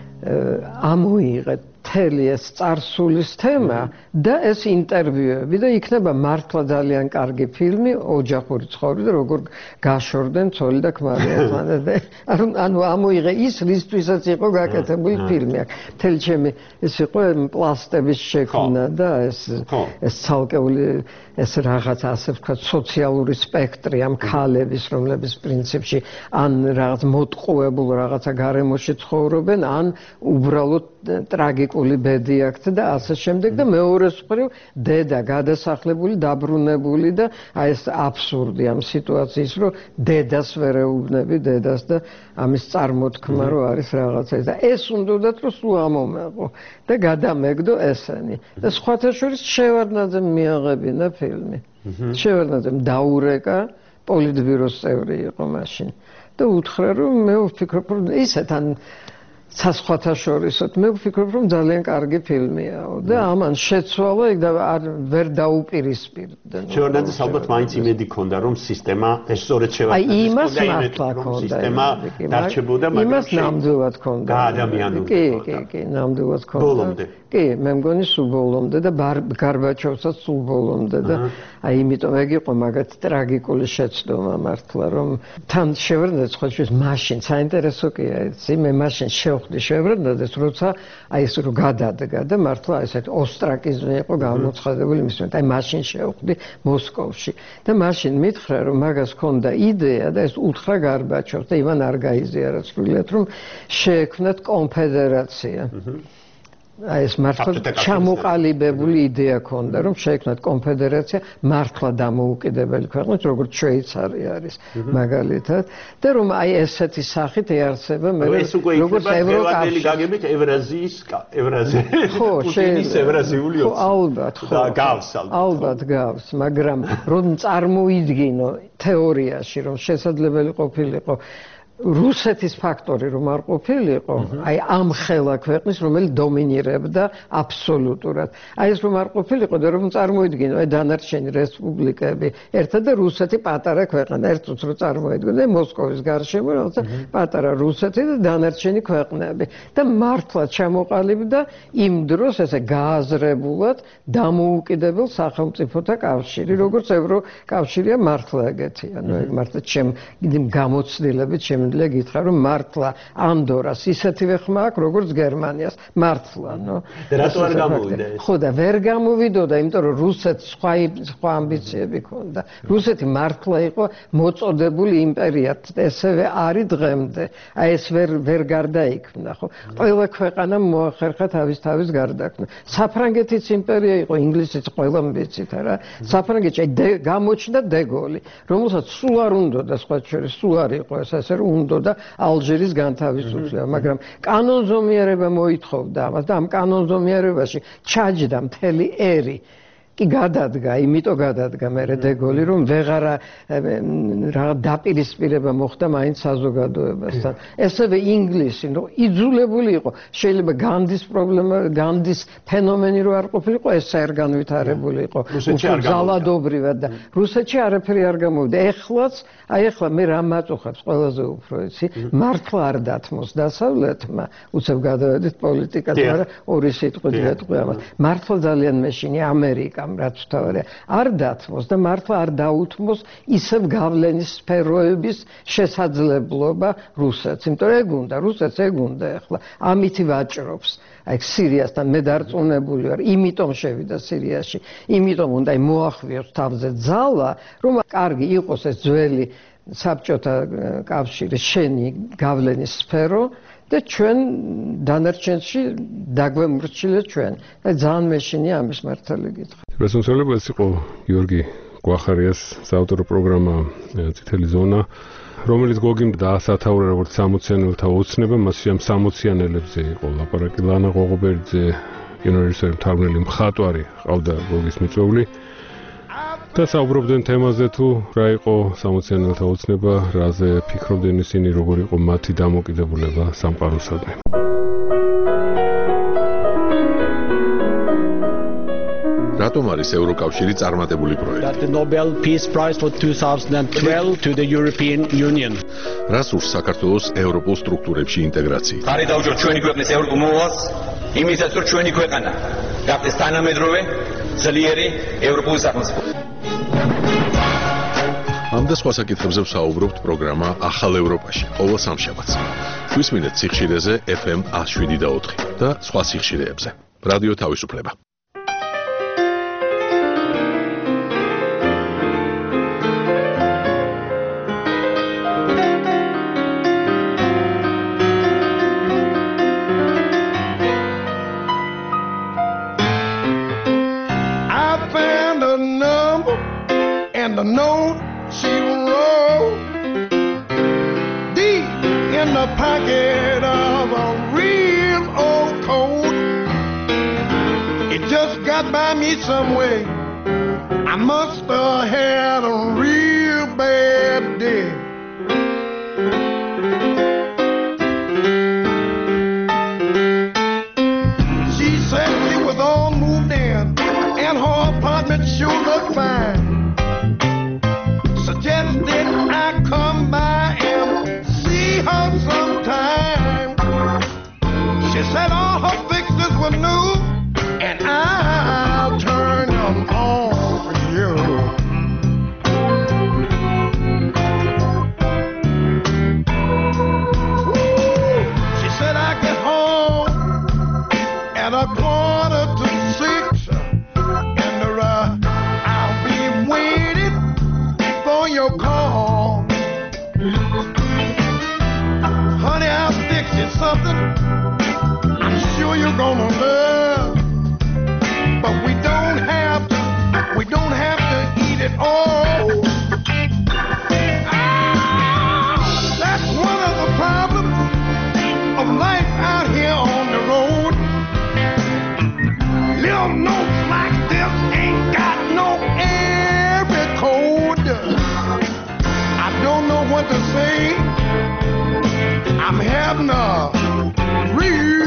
ამოიღეთ მთელი ეს წარსულის თემა და ეს ინტერვიუები და იქნება მართლა ძალიან კარგი ფილმი ოჯახური ცხოვრება და როგორ გაშორდნენ ცოლი და ქმარი ერთმანეთს და ანუ ამოიღე ის რისთვისაც იყო გაკეთებული ფილმი აქ მთელი ჩემი ეს იყო პლასტების შექმნა და ეს ეს ცალკეული ეს რაღაც ასე ვთქვათ სოციალური სპექტრი ამ ქალების რომლების პრინციპში ან რაღაც მოტყუებულ რაღაცა გარემოში ცხოვრობენ ან უბრალოდ ტრაგიკული ბედი აქვთ და ასე შემდეგ და მეორე მხრივ დედა გადასახლებული დაბრუნებული და აი ეს აბსურდი ამ სიტუაციის რომ დედას ვერ ეუბნები დედას და ამის წარმოთქმა რომ არის რაღაცა და ეს უნდათ რომ სულ ამომეყო და გადამეგდო ესენი და სხვათა შორის შევარდნაძემ მიაღებინა ფილმი შევარდნაძემ დაურეკა პოლიტბიუროს წევრი იყო მაშინ და უთხრა რომ მე ვფიქრობ რომ ისეთ ან სასხვათა შორისოთ მე ვფიქრობ რომ ძალიან კარგი ფილმიაო და ამან შეცვალა იქ და არ ვერ დაუპირისპირდნენ. შევარდნაძეს ალბათ მაინც იმედი ქონდა რომ სისტემა ეს სწორედ შევარდნაძეს იმას მართლა ქონდა სისტემა დარჩებოდა მაგრამ იმას ნამდვილად ქონდა. გაადამიანურდა. კი, კი, კი, ნამდვილად ქონდა. ბოლომდე. კი, მე მგონი სულ ბოლომდე და გარბაჩოვსაც სულ ბოლომდე და აი იმიტომ ეგ იყო მაგათ ტრაგიკული შეცდომა მართლა რომ თან შევარდნაძეს ხო შეიძლება მაშინ საინტერესო კი არის მე მაშინ შევხვდი შევარდნაძეს როცა აი ეს რო გადადგა და მართლა ესეთ ოსტრაკიზმი იყო გამოცხადებული მის მე აი მაშინ შევხვდი მოსკოვში და მაშინ მითხრა რომ მაგას ჰქონდა იდეა და ეს უთხრა გარბაჩოვს და ივან არ გაიზიარა სრულიად რომ შეექმნათ კონფედერაცია აი ეს მართლა ჩამოყალიბებული იდეა ქონდა რომ შეექმნათ კონფედერაცია მართლა დამოუკიდებელი ქვეყნით როგორც შვეიცარია არის მაგალითად და რომ აი ესეთი სახით ეარსება მე როგორც ევროკავშირი გაგებით ევრაზიის ევრაზია ხო შეიძლება ევრაზიული ხო ალბათ ხო გავს ალბათ გავს მაგრამ რომ წარმოიდგინო თეორიაში რომ შესაძლებელი ყოფილიყო რუსეთის ფაქტორი რომ არ ყოფილიყო, აი ამ ხელა ქვეყნის, რომელიც დომინირებდა აბსოლუტურად. აი ეს რომ არ ყოფილიყო და რომ წარმოიდგინო აი დანარჩენი რესპუბლიკები, ერთად და რუსეთი პატარა ქვეყანა, ერთად რო წარმოიდგინო მოსკოვის გარშემო, რაღაცა პატარა რუსეთი და დანარჩენი ქვეყნები და მართლა ჩამოყალიბდა იმ დროს ესე გააზრებულად დამოუკიდებელ სახელმწიფოთა კავშირი, როგორც ევროკავშირია მართლა ეგეთი, ანუ მართლა ჩემ გამოცდილებით ჩემ მადლე გითხრა რომ მართლა ანდორას ისეთივე ხმა აქვს როგორც გერმანიას მართლა ნო და რატო არ გამოვიდა ეს ხო და ვერ გამოვიდოდა იმიტომ რომ რუსეთს სხვა სხვა ამბიციები ჰქონდა რუსეთი მართლა იყო მოწოდებული იმპერიად ესევე არის დღემდე აი ეს ვერ ვერ გარდაიქმნა ხო ყველა ქვეყანა მოახერხა თავის თავის გარდაქმნა საფრანგეთის იმპერია იყო ინგლისიც ყველა მბიცით არა საფრანგეთში გამოჩნდა დეგოლი რომელსაც სულ არ უნდოდა სხვა შორის სულ არ იყო ეს ასე რომ უნდა ალჟირის განთავისუფლება, მაგრამ კანონზომიერება მოითხოვდა ამას და ამ კანონზომიერებაში ჩაჯდა მთელი ერი. კი გადადგა, იმიტომ გადადგა მერე დეგოლი, რომ ვეღარა რა დაპირისპირება მოხდა მაინც საზოგადოებასთან. ესევე ინგლისი, ნუ იძულებული იყო, შეიძლება განდის პრობლემა, განდის ფენომენი რო არ ყოფილიყო, ეს არ განვითარებული იყო. ზალადობრივად და რუსეთში არაფერი არ გამოვიდა. ეხლაც, აი ეხლა მე რა მაწუხებს ყველაზე უფრო იცი, მართლა არ დათმოს დასავლეთმა, უცებ გადავედით პოლიტიკაზე, მაგრამ ორი სიტყვით ვეტყვი ამას. მართლა ძალიან მეშინი ამერიკა რაც თავია არ დათმოს და მართლა არ დაუთმოს ისევ გავლენის სფეროების შესაძლებლობა რუსეთს. იმიტომ რომ ეგ უნდა, რუსეთს ეგ უნდა ახლა ამით ვაჭრობს. აი სირიასთან მე დარწმუნებული ვარ, იმიტომ შევიდა სირიაში, იმიტომ უნდა მოახვიოს თავზე ძალა, რომ კარგი იყოს ეს ძველი საბჭოთა კავშირის შენი გავლენის სფერო და ჩვენ დანარჩენში დაგვემორჩილეთ ჩვენ. და ძალიან მეშინია ამის მართალი გითხრა. რესურსები ეს იყო გიორგი გვახარიას საავტორო პროგრამა წითელი ზონა, რომელიც გოგიმდა ასათაურე როგორც სამოციანელთა ოცნება, მასში ამ სამოციანელებზე იყო ლაპარაკი ლანა ღოღობერიძე, კინორეჟისორი, მთარგმნელი, მხატვარი ყავდა გოგის მიწვეული. და საუბრობდნენ თემაზე თუ რა იყო სამოციანელთა ოცნება, რაზე ფიქრობდნენ ისინი, როგორ იყო მათი დამოკიდებულება სამყაროსადმი. რატომ არის ევროკავშირი წარმატებული პროექტი? The Nobel Peace Prize for twenty twelve to the European Union. რას ურს საქართველოს ევროპულ სტრუქტურებში ინტეგრაციით? ხარი დაუჭიროთ ჩვენი ქვეყნის ევროპულ მოვალს, იმისაც რომ ჩვენი ქვეყანა გახდეს თანამედროვე, ძლიერი ევროპული სახელმწიფო. ამ და სხვა საკითხებზე ვსაუბრობთ პროგრამა ახალ ევროპაში, ყოველ სამშაბათს. გვისმინეთ სიხშირეზე ეფ ემ one oh seven და four და სხვა სიხშირეებზე. რადიო თავისუფლება. The note she wrote deep in the pocket of a real old coat. It just got by me some way. I must have had a real bad day. She said we was all moved in and her apartment sure looked fine. Suggested I come by and see her sometime. She said all her fixtures were new and I'll turn them on for you. Ooh, she said I get home at a quarter to six and uh, I'll be waiting for your call. Honey, I'll fix you something I'm sure you're gonna love. But we don't have to, we don't have to eat it all. Ah, that's one of the problems of life out here on the road. Little notes like this ain't got no area code. I don't know what to say. getting uh, real